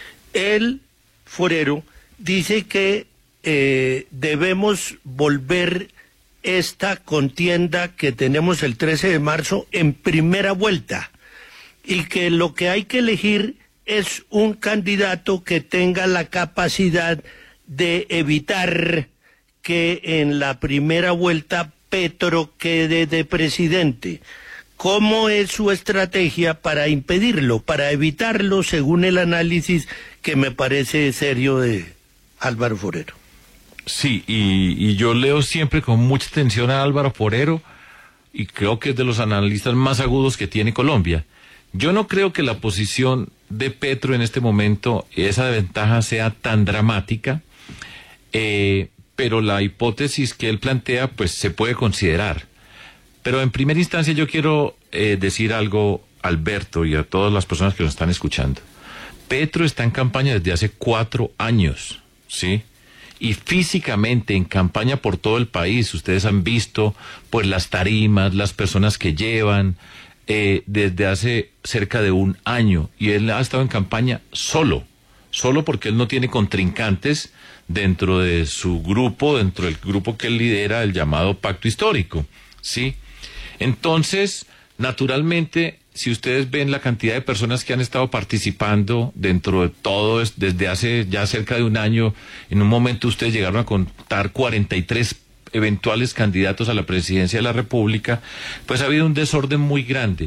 Él, Forero, dice que eh, debemos volver esta contienda que tenemos el trece de marzo en primera vuelta, y que lo que hay que elegir es un candidato que tenga la capacidad de evitar que en la primera vuelta Petro quede de presidente. ¿Cómo es su estrategia para impedirlo, para evitarlo, según el análisis que me parece serio de Álvaro Forero? Sí, y, y yo leo siempre con mucha atención a Álvaro Forero, y creo que es de los analistas más agudos que tiene Colombia. Yo no creo que la posición de Petro en este momento, esa ventaja sea tan dramática, eh, pero la hipótesis que él plantea, pues se puede considerar. Pero en primera instancia yo quiero eh, decir algo, Alberto, y a todas las personas que nos están escuchando. Petro está en campaña desde hace cuatro años, ¿sí? Y físicamente en campaña por todo el país. Ustedes han visto pues las tarimas, las personas que llevan eh, desde hace cerca de un año, y él ha estado en campaña solo, solo porque él no tiene contrincantes dentro de su grupo, dentro del grupo que él lidera, el llamado Pacto Histórico, ¿sí? Entonces, naturalmente, si ustedes ven la cantidad de personas que han estado participando dentro de todo, desde hace ya cerca de un año, en un momento ustedes llegaron a contar cuarenta y tres eventuales candidatos a la presidencia de la República, pues ha habido un desorden muy grande.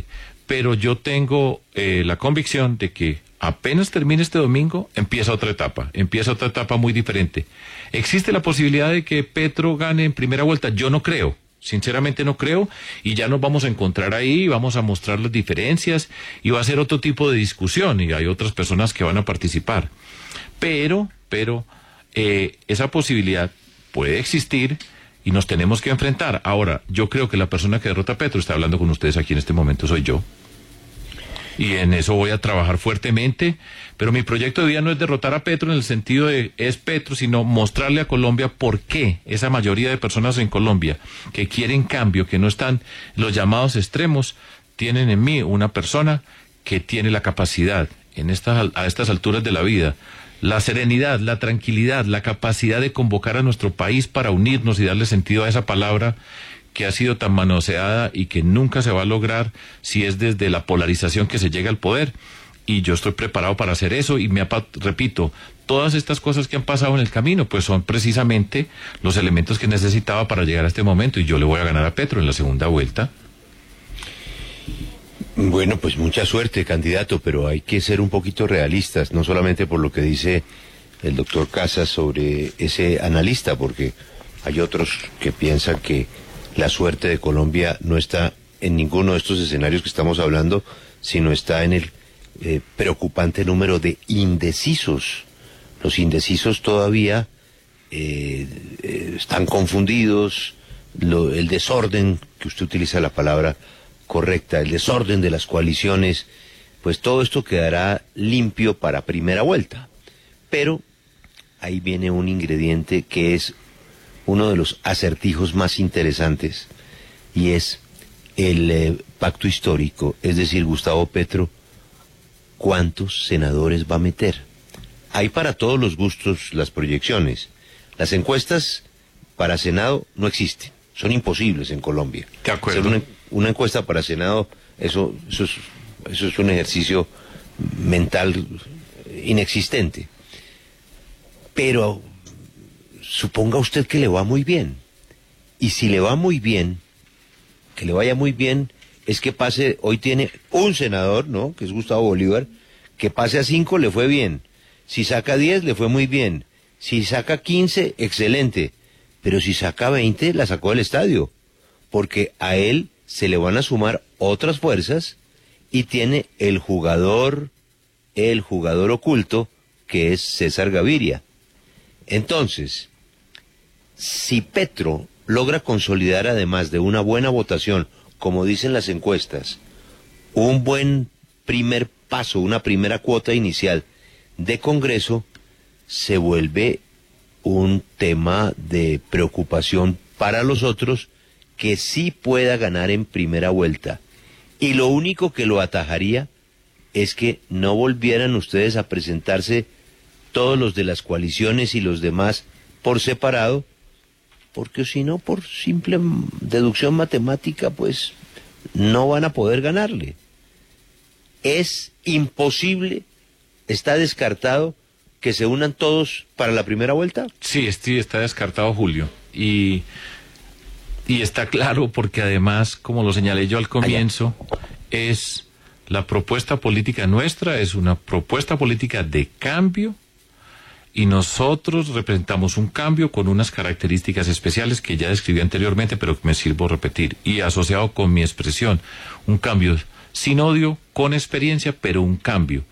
pero yo tengo eh, la convicción de que apenas termine este domingo, empieza otra etapa, empieza otra etapa muy diferente. ¿Existe la posibilidad de que Petro gane en primera vuelta? Yo no creo, sinceramente no creo, y ya nos vamos a encontrar ahí, vamos a mostrar las diferencias, y va a ser otro tipo de discusión, y hay otras personas que van a participar. Pero, pero, eh, esa posibilidad puede existir, y nos tenemos que enfrentar. Ahora, yo creo que la persona que derrota a Petro, está hablando con ustedes aquí en este momento, soy yo. Y en eso voy a trabajar fuertemente, pero mi proyecto de vida no es derrotar a Petro en el sentido de es Petro, sino mostrarle a Colombia por qué esa mayoría de personas en Colombia que quieren cambio, que no están los llamados extremos, tienen en mí una persona que tiene la capacidad en estas, a estas alturas de la vida, la serenidad, la tranquilidad, la capacidad de convocar a nuestro país para unirnos y darle sentido a esa palabra que ha sido tan manoseada y que nunca se va a lograr si es desde la polarización que se llega al poder. Y yo estoy preparado para hacer eso, y me repito, todas estas cosas que han pasado en el camino, pues son precisamente los elementos que necesitaba para llegar a este momento, y yo le voy a ganar a Petro en la segunda vuelta. Bueno, pues mucha suerte, candidato, pero hay que ser un poquito realistas, no solamente por lo que dice el doctor Casas sobre ese analista, porque hay otros que piensan que la suerte de Colombia no está en ninguno de estos escenarios que estamos hablando, sino está en el eh, preocupante número de indecisos. Los indecisos todavía eh, eh, están confundidos, lo, el desorden, que usted utiliza la palabra correcta, el desorden de las coaliciones, pues todo esto quedará limpio para primera vuelta. Pero ahí viene un ingrediente que es uno de los acertijos más interesantes, y es el eh, pacto histórico, es decir, Gustavo Petro, ¿cuántos senadores va a meter? Hay para todos los gustos las proyecciones. Las encuestas para Senado no existen, son imposibles en Colombia. De acuerdo. Hacer una, una encuesta para Senado, eso, eso, es, eso es un ejercicio mental inexistente. Pero suponga usted que le va muy bien, y si le va muy bien, que le vaya muy bien, es que pase, hoy tiene un senador, ¿no?, que es Gustavo Bolívar, que pase a cinco le fue bien, si saca diez le fue muy bien, si saca quince, excelente, pero si saca veinte, la sacó del estadio, porque a él se le van a sumar otras fuerzas, y tiene el jugador, el jugador oculto, que es César Gaviria. Entonces, si Petro logra consolidar, además de una buena votación, como dicen las encuestas, un buen primer paso, una primera cuota inicial de Congreso, se vuelve un tema de preocupación para los otros, que sí pueda ganar en primera vuelta. Y lo único que lo atajaría es que no volvieran ustedes a presentarse todos los de las coaliciones y los demás por separado, porque si no, por simple deducción matemática, pues no van a poder ganarle. Es imposible, está descartado que se unan todos para la primera vuelta. Sí, sí, está descartado, Julio, y, y está claro porque además, como lo señalé yo al comienzo, Allá. es la propuesta política nuestra, es una propuesta política de cambio, y nosotros representamos un cambio con unas características especiales que ya describí anteriormente, pero que me sirvo repetir, y asociado con mi expresión, un cambio sin odio, con experiencia, pero un cambio.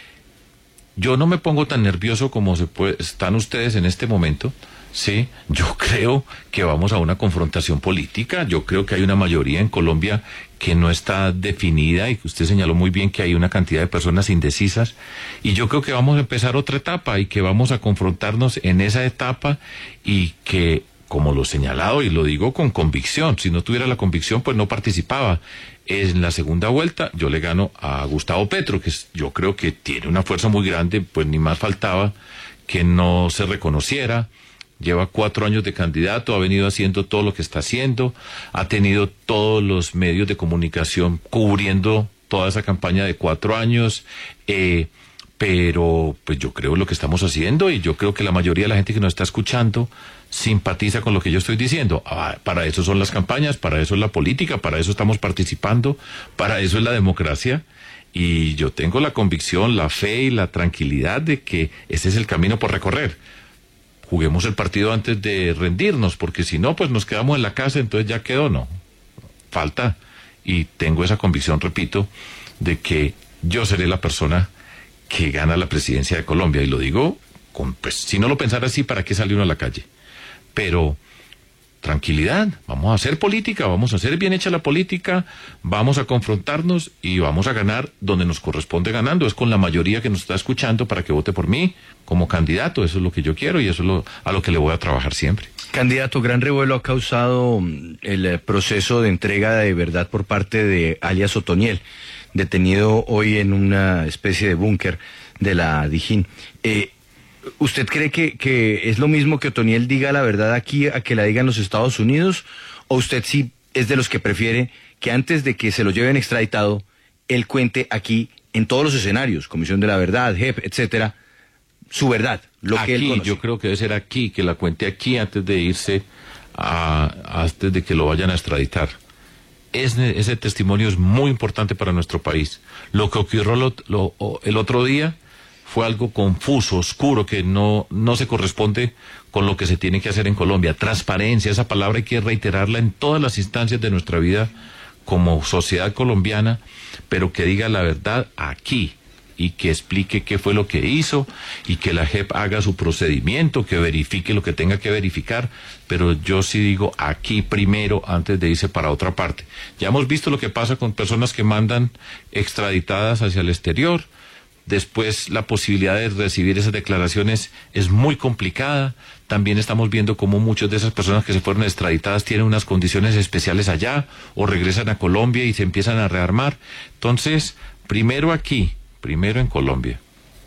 Yo no me pongo tan nervioso como se puede, están ustedes en este momento, ¿sí? Yo creo que vamos a una confrontación política, yo creo que hay una mayoría en Colombia que no está definida, y que usted señaló muy bien que hay una cantidad de personas indecisas, y yo creo que vamos a empezar otra etapa, y que vamos a confrontarnos en esa etapa, y que, como lo he señalado, y lo digo con convicción, si no tuviera la convicción, pues no participaba. En la segunda vuelta yo le gano a Gustavo Petro, que es, yo creo que tiene una fuerza muy grande, pues ni más faltaba que no se reconociera. Lleva cuatro años de candidato, ha venido haciendo todo lo que está haciendo, ha tenido todos los medios de comunicación cubriendo toda esa campaña de cuatro años, eh, pero pues yo creo lo que estamos haciendo y yo creo que la mayoría de la gente que nos está escuchando simpatiza con lo que yo estoy diciendo. Ah, para eso son las campañas, para eso es la política, para eso estamos participando, para eso es la democracia. Y yo tengo la convicción, la fe y la tranquilidad de que ese es el camino por recorrer. Juguemos el partido antes de rendirnos, porque si no, pues nos quedamos en la casa, entonces ya quedó, no. Falta. Y tengo esa convicción, repito, de que yo seré la persona que gana la presidencia de Colombia. Y lo digo, con, pues si no lo pensara así, ¿para qué sale uno a la calle? Pero tranquilidad, vamos a hacer política, vamos a hacer bien hecha la política, vamos a confrontarnos y vamos a ganar donde nos corresponde ganando, es con la mayoría que nos está escuchando para que vote por mí como candidato, eso es lo que yo quiero y eso es lo, a lo que le voy a trabajar siempre. Candidato, gran revuelo ha causado el proceso de entrega de verdad por parte de alias Otoniel, detenido hoy en una especie de búnker de la Dijín. Eh, ¿Usted cree que, que es lo mismo que Otoniel diga la verdad aquí a que la diga en los Estados Unidos? ¿O usted sí es de los que prefiere que antes de que se lo lleven extraditado, él cuente aquí en todos los escenarios, Comisión de la Verdad, J E P, etcétera, su verdad, lo aquí, que él conoce? Yo creo que debe ser aquí, que la cuente aquí antes de irse, a, antes de que lo vayan a extraditar. Es, ese testimonio es muy importante para nuestro país. Lo que ocurrió lo, lo, el otro día fue algo confuso, oscuro, que no, no se corresponde con lo que se tiene que hacer en Colombia. Transparencia, esa palabra hay que reiterarla en todas las instancias de nuestra vida como sociedad colombiana, pero que diga la verdad aquí y que explique qué fue lo que hizo y que la J E P haga su procedimiento, que verifique lo que tenga que verificar, pero yo sí digo aquí primero antes de irse para otra parte. Ya hemos visto lo que pasa con personas que mandan extraditadas hacia el exterior. Después la posibilidad de recibir esas declaraciones es muy complicada. También estamos viendo cómo muchas de esas personas que se fueron extraditadas tienen unas condiciones especiales allá o regresan a Colombia y se empiezan a rearmar. Entonces, primero aquí, primero en Colombia.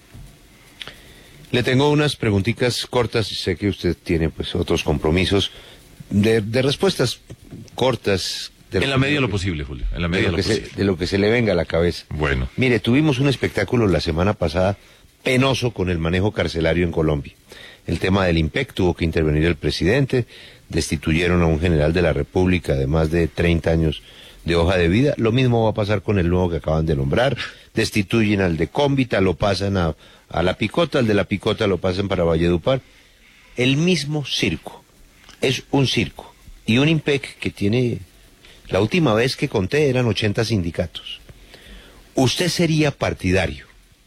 Le tengo unas preguntitas cortas, sé que usted tiene pues otros compromisos de, de respuestas cortas. De en la medida de lo posible, Julio, en la medida de lo, de lo que posible. Se, de lo que se le venga a la cabeza. Bueno. Mire, tuvimos un espectáculo la semana pasada penoso con el manejo carcelario en Colombia. El tema del IMPEC, tuvo que intervenir el presidente, destituyeron a un general de la República de más de treinta años de hoja de vida. Lo mismo va a pasar con el nuevo que acaban de nombrar. Destituyen al de Cómbita, lo pasan a, a la Picota, al de la Picota lo pasan para Valledupar. El mismo circo. Es un circo. Y un IMPEC que tiene... La última vez que conté eran ochenta sindicatos. ¿Usted sería partidario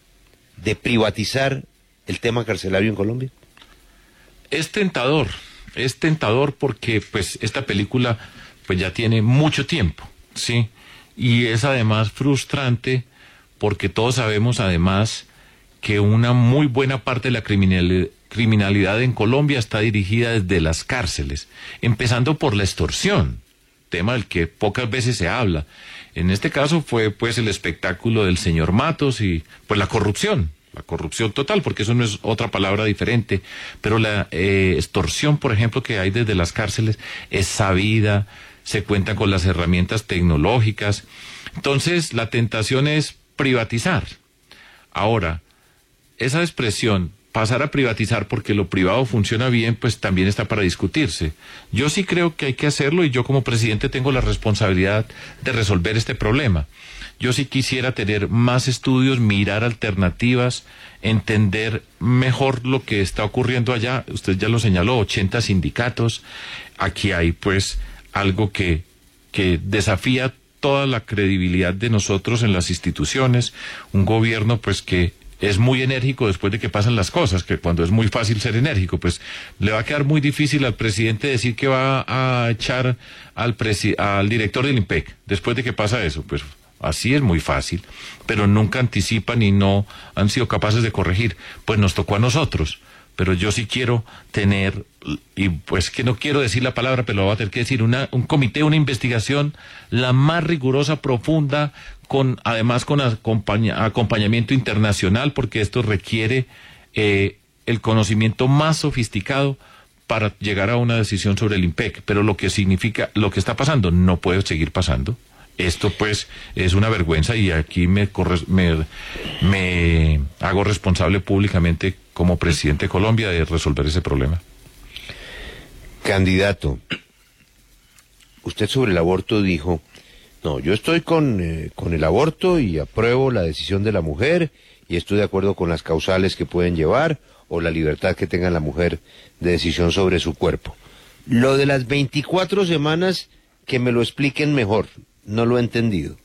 de privatizar el tema carcelario en Colombia? Es tentador, es tentador porque pues esta película pues ya tiene mucho tiempo, ¿sí? Y es además frustrante porque todos sabemos además que una muy buena parte de la criminalidad, criminalidad en Colombia está dirigida desde las cárceles, empezando por la extorsión, tema del que pocas veces se habla. En este caso fue pues el espectáculo del señor Matos y pues la corrupción, la corrupción total, porque eso no es otra palabra diferente, pero la eh, extorsión, por ejemplo, que hay desde las cárceles es sabida, se cuentan con las herramientas tecnológicas. Entonces la tentación es privatizar. Ahora, esa expresión, pasar a privatizar porque lo privado funciona bien, pues también está para discutirse. Yo sí creo que hay que hacerlo y yo como presidente tengo la responsabilidad de resolver este problema. Yo sí quisiera tener más estudios, mirar alternativas, entender mejor lo que está ocurriendo allá. Usted ya lo señaló, ochenta sindicatos. Aquí hay pues algo que, que desafía toda la credibilidad de nosotros en las instituciones. Un gobierno pues que es muy enérgico después de que pasan las cosas, que cuando es muy fácil ser enérgico, pues le va a quedar muy difícil al presidente decir que va a echar al, presi al director del IMPEC después de que pasa eso. Pues así es muy fácil, pero nunca anticipan y no han sido capaces de corregir. Pues nos tocó a nosotros, pero yo sí quiero tener, y pues que no quiero decir la palabra, pero lo voy a tener que decir, una, un comité, una investigación la más rigurosa, profunda, con además con acompaña, acompañamiento internacional, porque esto requiere eh, el conocimiento más sofisticado para llegar a una decisión sobre el IMPEC. Pero lo que significa, lo que está pasando, no puede seguir pasando. Esto pues es una vergüenza y aquí me, corre, me, me hago responsable públicamente como presidente de Colombia de resolver ese problema. Candidato, usted sobre el aborto dijo, no, yo estoy con, eh, con el aborto y apruebo la decisión de la mujer y estoy de acuerdo con las causales que pueden llevar o la libertad que tenga la mujer de decisión sobre su cuerpo. Lo de las veinticuatro semanas, que me lo expliquen mejor, no lo he entendido.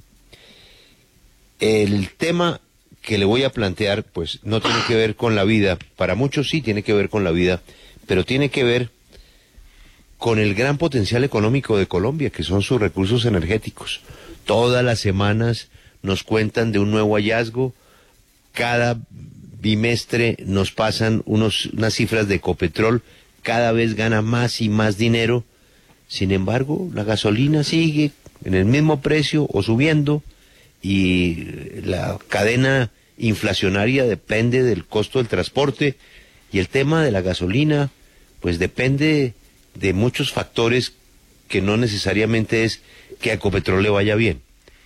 El tema que le voy a plantear, pues no tiene que ver con la vida, para muchos sí tiene que ver con la vida, pero tiene que ver con el gran potencial económico de Colombia, que son sus recursos energéticos. Todas las semanas nos cuentan de un nuevo hallazgo, cada bimestre nos pasan unos, unas cifras de Ecopetrol, cada vez gana más y más dinero, sin embargo la gasolina sigue en el mismo precio o subiendo, y la cadena inflacionaria depende del costo del transporte, y el tema de la gasolina pues depende de muchos factores que no necesariamente es que a Ecopetrol le vaya bien.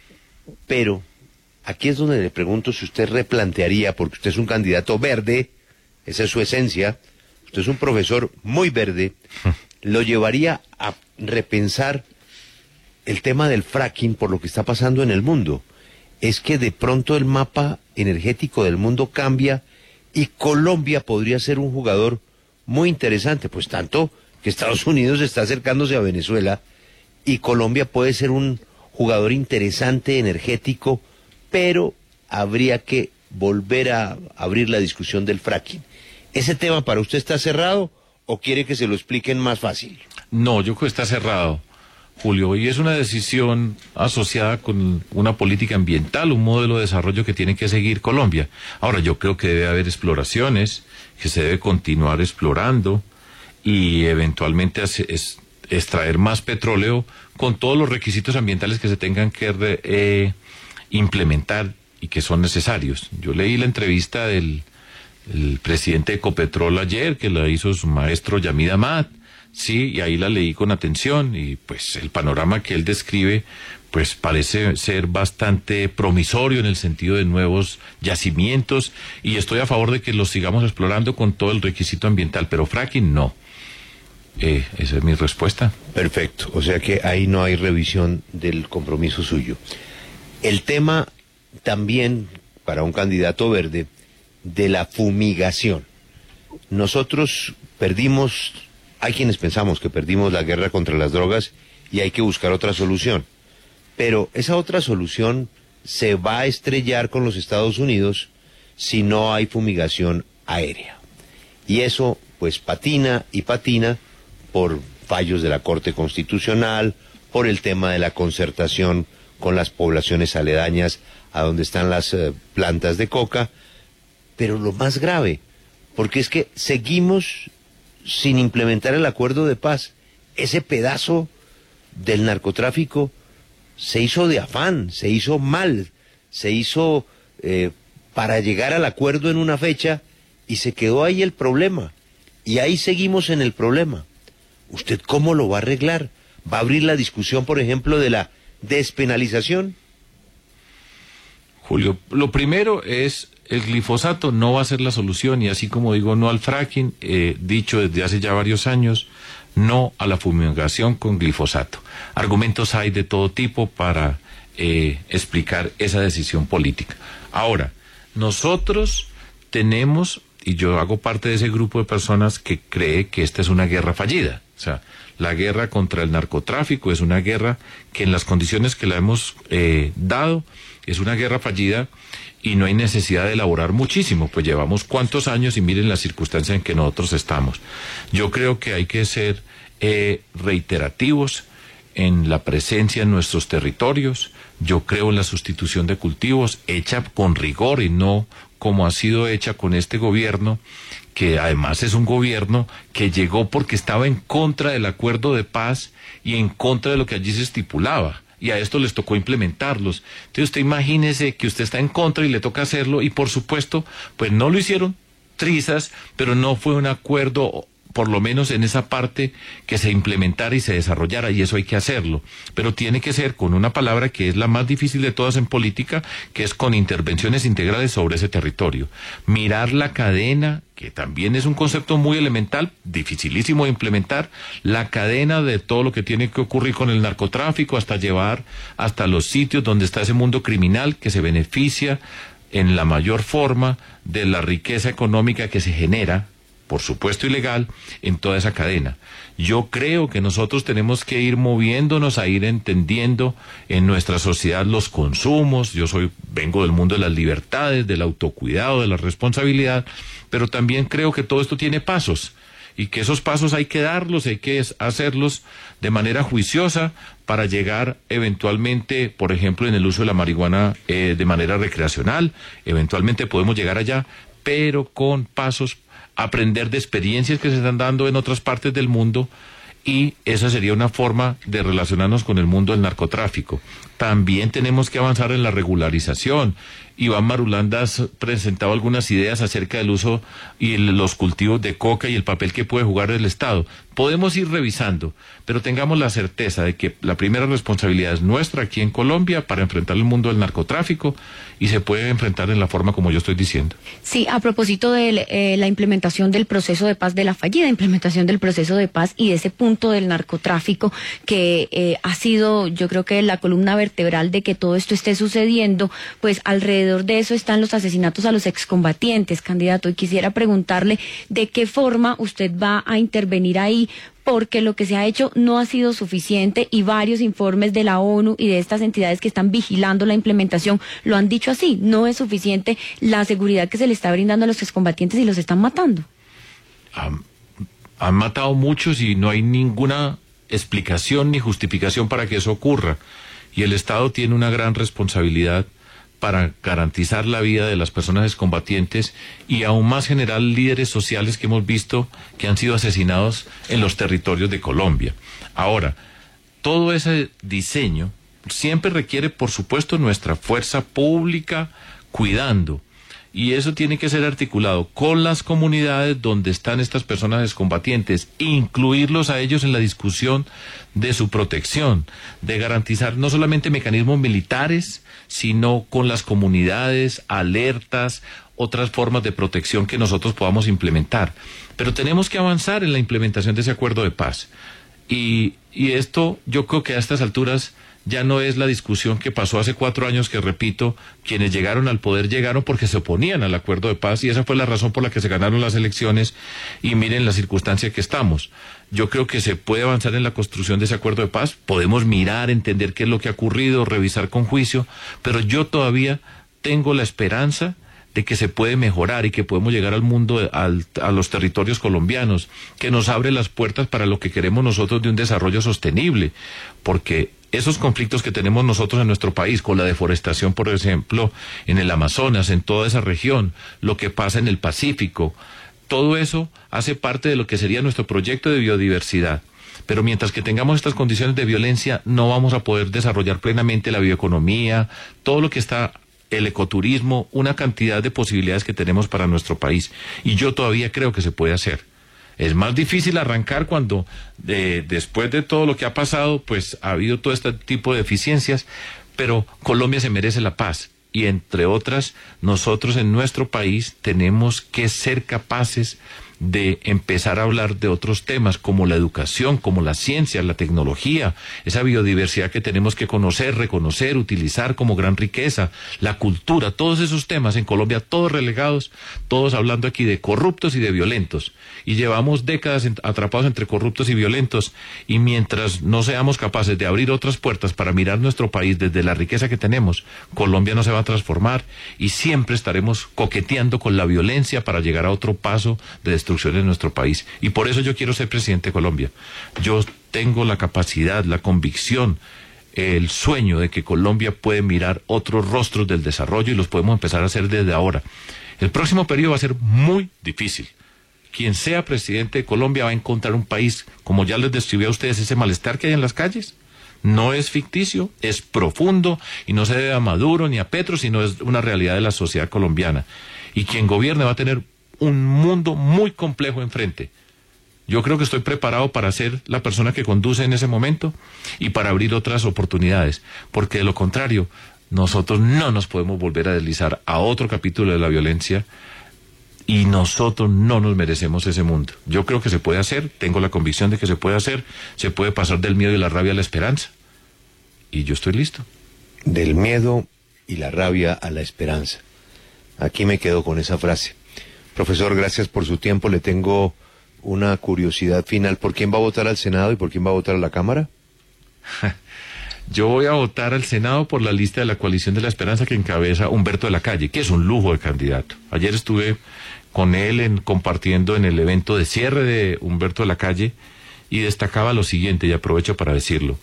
Pero aquí es donde le pregunto si usted replantearía, porque usted es un candidato verde, esa es su esencia, usted es un profesor muy verde, lo llevaría a repensar el tema del fracking por lo que está pasando en el mundo. Es que de pronto el mapa energético del mundo cambia y Colombia podría ser un jugador muy interesante, pues tanto que Estados Unidos está acercándose a Venezuela y Colombia puede ser un jugador interesante, energético, pero habría que volver a abrir la discusión del fracking. ¿Ese tema para usted está cerrado o quiere que se lo expliquen más fácil? No, yo creo que está cerrado, Julio, y es una decisión asociada con una política ambiental, un modelo de desarrollo que tiene que seguir Colombia. Ahora, yo creo que debe haber exploraciones, que se debe continuar explorando y eventualmente es, extraer más petróleo con todos los requisitos ambientales que se tengan que eh, implementar y que son necesarios. Yo leí la entrevista del el presidente de Ecopetrol ayer, que la hizo su maestro Yamid Amad, sí, y ahí la leí con atención, y pues el panorama que él describe, pues parece ser bastante promisorio en el sentido de nuevos yacimientos, y estoy a favor de que los sigamos explorando con todo el requisito ambiental, pero fracking no. Eh, esa es mi respuesta. Perfecto, o sea que ahí no hay revisión del compromiso suyo. El tema también, para un candidato verde, de la fumigación. Nosotros perdimos, hay quienes pensamos que perdimos la guerra contra las drogas y hay que buscar otra solución. Pero esa otra solución se va a estrellar con los Estados Unidos si no hay fumigación aérea. Y eso pues patina y patina por fallos de la Corte Constitucional, por el tema de la concertación con las poblaciones aledañas a donde están las eh, plantas de coca, pero lo más grave, porque es que seguimos sin implementar el acuerdo de paz. Ese pedazo del narcotráfico se hizo de afán, se hizo mal, se hizo eh, para llegar al acuerdo en una fecha y se quedó ahí el problema. Y ahí seguimos en el problema. ¿Usted cómo lo va a arreglar? ¿Va a abrir la discusión, por ejemplo, de la despenalización? Julio, lo primero es, el glifosato no va a ser la solución, y así como digo no al fracking, eh, dicho desde hace ya varios años, no a la fumigación con glifosato. Argumentos hay de todo tipo para eh, explicar esa decisión política. Ahora, nosotros tenemos, y yo hago parte de ese grupo de personas que cree que esta es una guerra fallida. O sea, la guerra contra el narcotráfico es una guerra que en las condiciones que la hemos eh, dado, es una guerra fallida y no hay necesidad de elaborar muchísimo, pues llevamos cuántos años y miren la circunstancia en que nosotros estamos. Yo creo que hay que ser eh, reiterativos en la presencia en nuestros territorios. Yo creo en la sustitución de cultivos hecha con rigor y no como ha sido hecha con este gobierno, que además es un gobierno que llegó porque estaba en contra del acuerdo de paz y en contra de lo que allí se estipulaba. Y a esto les tocó implementarlos. Entonces usted imagínese que usted está en contra y le toca hacerlo, y por supuesto, pues no lo hicieron trizas, pero no fue un acuerdo por lo menos en esa parte, que se implementara y se desarrollara, y eso hay que hacerlo. Pero tiene que ser con una palabra que es la más difícil de todas en política, que es con intervenciones integrales sobre ese territorio. Mirar la cadena, que también es un concepto muy elemental, dificilísimo de implementar, la cadena de todo lo que tiene que ocurrir con el narcotráfico, hasta llevar hasta los sitios donde está ese mundo criminal que se beneficia en la mayor forma de la riqueza económica que se genera, por supuesto ilegal, en toda esa cadena. Yo creo que nosotros tenemos que ir moviéndonos a ir entendiendo en nuestra sociedad los consumos. Yo soy, vengo del mundo de las libertades, del autocuidado, de la responsabilidad, pero también creo que todo esto tiene pasos, y que esos pasos hay que darlos, hay que hacerlos de manera juiciosa para llegar eventualmente, por ejemplo, en el uso de la marihuana eh, de manera recreacional. Eventualmente podemos llegar allá, pero con pasos, aprender de experiencias que se están dando en otras partes del mundo, y esa sería una forma de relacionarnos con el mundo del narcotráfico. También tenemos que avanzar en la regularización. Iván Marulanda ha presentado algunas ideas acerca del uso y el, los cultivos de coca y el papel que puede jugar el Estado. Podemos ir revisando, pero tengamos la certeza de que la primera responsabilidad es nuestra aquí en Colombia para enfrentar el mundo del narcotráfico, y se puede enfrentar en la forma como yo estoy diciendo. Sí, a propósito de eh, la implementación del proceso de paz, de la fallida implementación del proceso de paz y de ese punto del narcotráfico que eh, ha sido, yo creo que la columna vertebral de que todo esto esté sucediendo, pues alrededor de eso están los asesinatos a los excombatientes, candidato, y quisiera preguntarle de qué forma usted va a intervenir ahí, porque lo que se ha hecho no ha sido suficiente, y varios informes de la ONU y de estas entidades que están vigilando la implementación lo han dicho así: no es suficiente la seguridad que se le está brindando a los excombatientes y los están matando. Um, han matado muchos y no hay ninguna explicación ni justificación para que eso ocurra, y el Estado tiene una gran responsabilidad para garantizar la vida de las personas excombatientes, y aún más general líderes sociales que hemos visto que han sido asesinados en los territorios de Colombia. Ahora, todo ese diseño siempre requiere, por supuesto, nuestra fuerza pública cuidando, y eso tiene que ser articulado con las comunidades donde están estas personas excombatientes, incluirlos a ellos en la discusión de su protección, de garantizar no solamente mecanismos militares, sino con las comunidades, alertas, otras formas de protección que nosotros podamos implementar. Pero tenemos que avanzar en la implementación de ese acuerdo de paz. Y, y esto, yo creo que a estas alturas ya no es la discusión que pasó hace cuatro años, que, repito, quienes llegaron al poder llegaron porque se oponían al acuerdo de paz, y esa fue la razón por la que se ganaron las elecciones, y miren la circunstancia que estamos. Yo creo que se puede avanzar en la construcción de ese acuerdo de paz, podemos mirar, entender qué es lo que ha ocurrido, revisar con juicio, pero yo todavía tengo la esperanza de que se puede mejorar y que podemos llegar al mundo, al, a los territorios colombianos, que nos abre las puertas para lo que queremos nosotros de un desarrollo sostenible, porque esos conflictos que tenemos nosotros en nuestro país, con la deforestación, por ejemplo, en el Amazonas, en toda esa región, lo que pasa en el Pacífico, todo eso hace parte de lo que sería nuestro proyecto de biodiversidad. Pero mientras que tengamos estas condiciones de violencia, no vamos a poder desarrollar plenamente la bioeconomía, todo lo que está, el ecoturismo, una cantidad de posibilidades que tenemos para nuestro país. Y yo todavía creo que se puede hacer. Es más difícil arrancar cuando, de, después de todo lo que ha pasado, pues ha habido todo este tipo de deficiencias, pero Colombia se merece la paz. Y entre otras, nosotros en nuestro país tenemos que ser capaces de empezar a hablar de otros temas como la educación, como la ciencia, la tecnología, esa biodiversidad que tenemos que conocer, reconocer, utilizar como gran riqueza, la cultura, todos esos temas en Colombia, todos relegados, todos hablando aquí de corruptos y de violentos. Y llevamos décadas atrapados entre corruptos y violentos, y mientras no seamos capaces de abrir otras puertas para mirar nuestro país desde la riqueza que tenemos, Colombia no se va a transformar, y siempre estaremos coqueteando con la violencia para llegar a otro paso de destrucción en nuestro país. Y por eso yo quiero ser presidente de Colombia. Yo tengo la capacidad, la convicción, el sueño de que Colombia puede mirar otros rostros del desarrollo, y los podemos empezar a hacer desde ahora. El próximo periodo va a ser muy difícil. Quien sea presidente de Colombia va a encontrar un país, como ya les describí a ustedes, ese malestar que hay en las calles. No es ficticio, es profundo, y no se debe a Maduro ni a Petro, sino es una realidad de la sociedad colombiana. Y quien gobierne va a tener un mundo muy complejo enfrente, Yo creo que estoy preparado para ser la persona que conduce en ese momento y para abrir otras oportunidades, porque de lo contrario, nosotros no nos podemos volver a deslizar a otro capítulo de la violencia y nosotros no nos merecemos ese mundo. Yo creo que se puede hacer, tengo la convicción de que se puede hacer, se puede pasar del miedo y la rabia a la esperanza y yo estoy listo. Del miedo y la rabia a la esperanza. Aquí me quedo con esa frase. Profesor, gracias por su tiempo. Le tengo una curiosidad final. ¿Por quién va a votar al Senado y por quién va a votar a la Cámara? Yo voy a votar al Senado por la lista de la Coalición de la Esperanza que encabeza Humberto de la Calle, que es un lujo de candidato. Ayer estuve con él en, compartiendo en el evento de cierre de Humberto de la Calle y destacaba lo siguiente, y aprovecho para decirlo.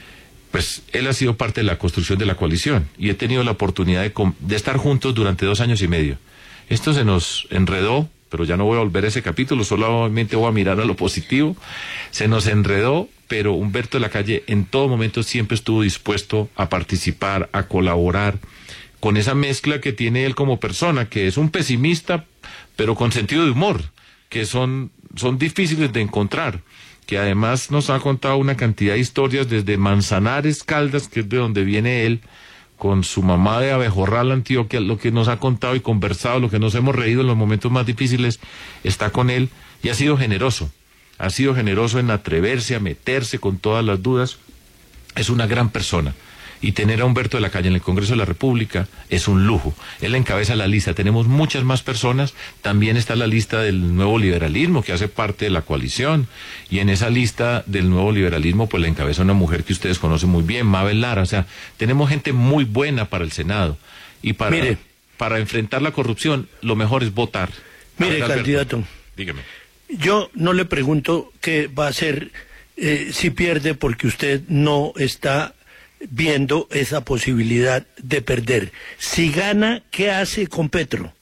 Pues él ha sido parte de la construcción de la coalición y he tenido la oportunidad de, de estar juntos durante dos años y medio. Esto se nos enredó, pero ya no voy a volver a ese capítulo, solamente voy a mirar a lo positivo. Se nos enredó, pero Humberto de la Calle en todo momento siempre estuvo dispuesto a participar, a colaborar, con esa mezcla que tiene él como persona, que es un pesimista, pero con sentido de humor, que son, son difíciles de encontrar, que además nos ha contado una cantidad de historias desde Manzanares, Caldas, que es de donde viene él, con su mamá de Abejorral, Antioquia, lo que nos ha contado y conversado, lo que nos hemos reído en los momentos más difíciles, está con él y ha sido generoso, ha sido generoso en atreverse a meterse con todas las dudas, es una gran persona. Y tener a Humberto de la Calle en el Congreso de la República es un lujo. Él encabeza la lista, tenemos muchas más personas, también está la lista del nuevo liberalismo que hace parte de la coalición, y en esa lista del nuevo liberalismo pues la encabeza una mujer que ustedes conocen muy bien, Mabel Lara, o sea, tenemos gente muy buena para el Senado, y para, Mire, para enfrentar la corrupción lo mejor es votar. Mire, Alberto, candidato, dígame. Yo no le pregunto qué va a hacer eh, si pierde porque usted no está viendo esa posibilidad de perder. Si gana, ¿qué hace con Petro?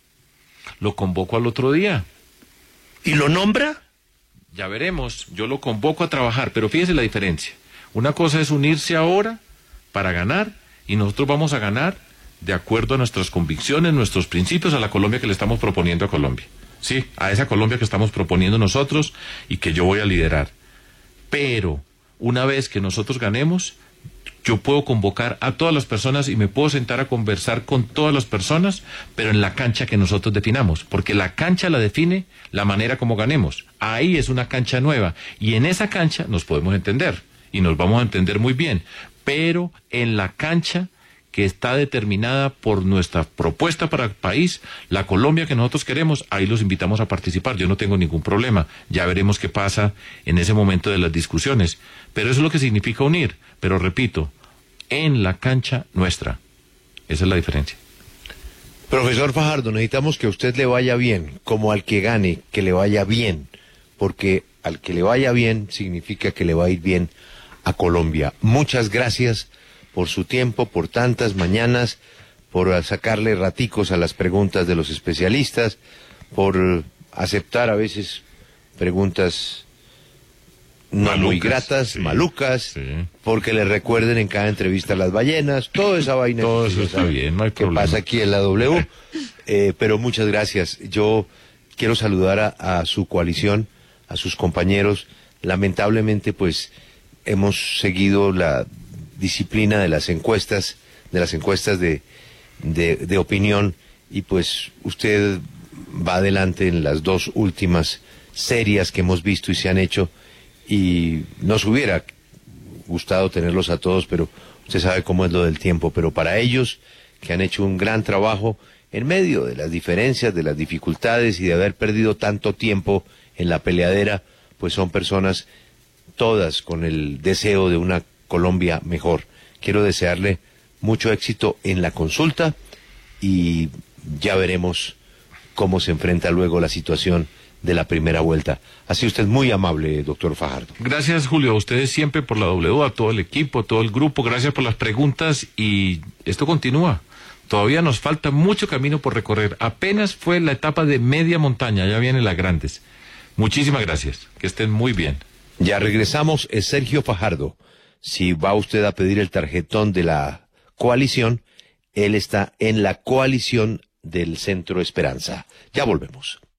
Lo convoco al otro día. ¿Y lo nombra? Ya veremos, yo lo convoco a trabajar, pero fíjese la diferencia. Una cosa es unirse ahora para ganar, y nosotros vamos a ganar de acuerdo a nuestras convicciones, nuestros principios, a la Colombia que le estamos proponiendo a Colombia. Sí, a esa Colombia que estamos proponiendo nosotros y que yo voy a liderar. Pero, una vez que nosotros ganemos, yo puedo convocar a todas las personas y me puedo sentar a conversar con todas las personas, pero en la cancha que nosotros definamos, porque la cancha la define la manera como ganemos. Ahí es una cancha nueva y en esa cancha nos podemos entender y nos vamos a entender muy bien, pero en la cancha que está determinada por nuestra propuesta para el país, la Colombia que nosotros queremos, ahí los invitamos a participar, yo no tengo ningún problema, ya veremos qué pasa en ese momento de las discusiones, pero eso es lo que significa unir, pero repito, en la cancha nuestra, esa es la diferencia. Profesor Fajardo, necesitamos que a usted le vaya bien, como al que gane, que le vaya bien, porque al que le vaya bien significa que le va a ir bien a Colombia. Muchas gracias por su tiempo, por tantas mañanas, por sacarle raticos a las preguntas de los especialistas, por aceptar a veces preguntas no malucas, muy gratas, sí, malucas, sí. Porque le recuerden en cada entrevista las ballenas, toda esa vaina. Todo eso está bien, no hay que problema. pasa aquí en la W. Eh, pero muchas gracias. Yo quiero saludar a, a su coalición, a sus compañeros. Lamentablemente, pues, hemos seguido la disciplina de las encuestas, de las encuestas de, de, de opinión, y pues usted va adelante en las dos últimas serias que hemos visto y se han hecho, y nos hubiera gustado tenerlos a todos, pero usted sabe cómo es lo del tiempo, pero para ellos, que han hecho un gran trabajo en medio de las diferencias, de las dificultades y de haber perdido tanto tiempo en la peleadera, pues son personas todas con el deseo de una Colombia mejor. Quiero desearle mucho éxito en la consulta y ya veremos cómo se enfrenta luego la situación de la primera vuelta. Ha sido usted muy amable, doctor Fajardo. Gracias, Julio, a ustedes siempre por la W, a todo el equipo, a todo el grupo, gracias por las preguntas y esto continúa. Todavía nos falta mucho camino por recorrer. Apenas fue la etapa de media montaña, ya vienen las grandes. Muchísimas gracias, que estén muy bien. Ya regresamos, es Sergio Fajardo. Si va usted a pedir el tarjetón de la coalición, él está en la coalición del Centro Esperanza. Ya volvemos.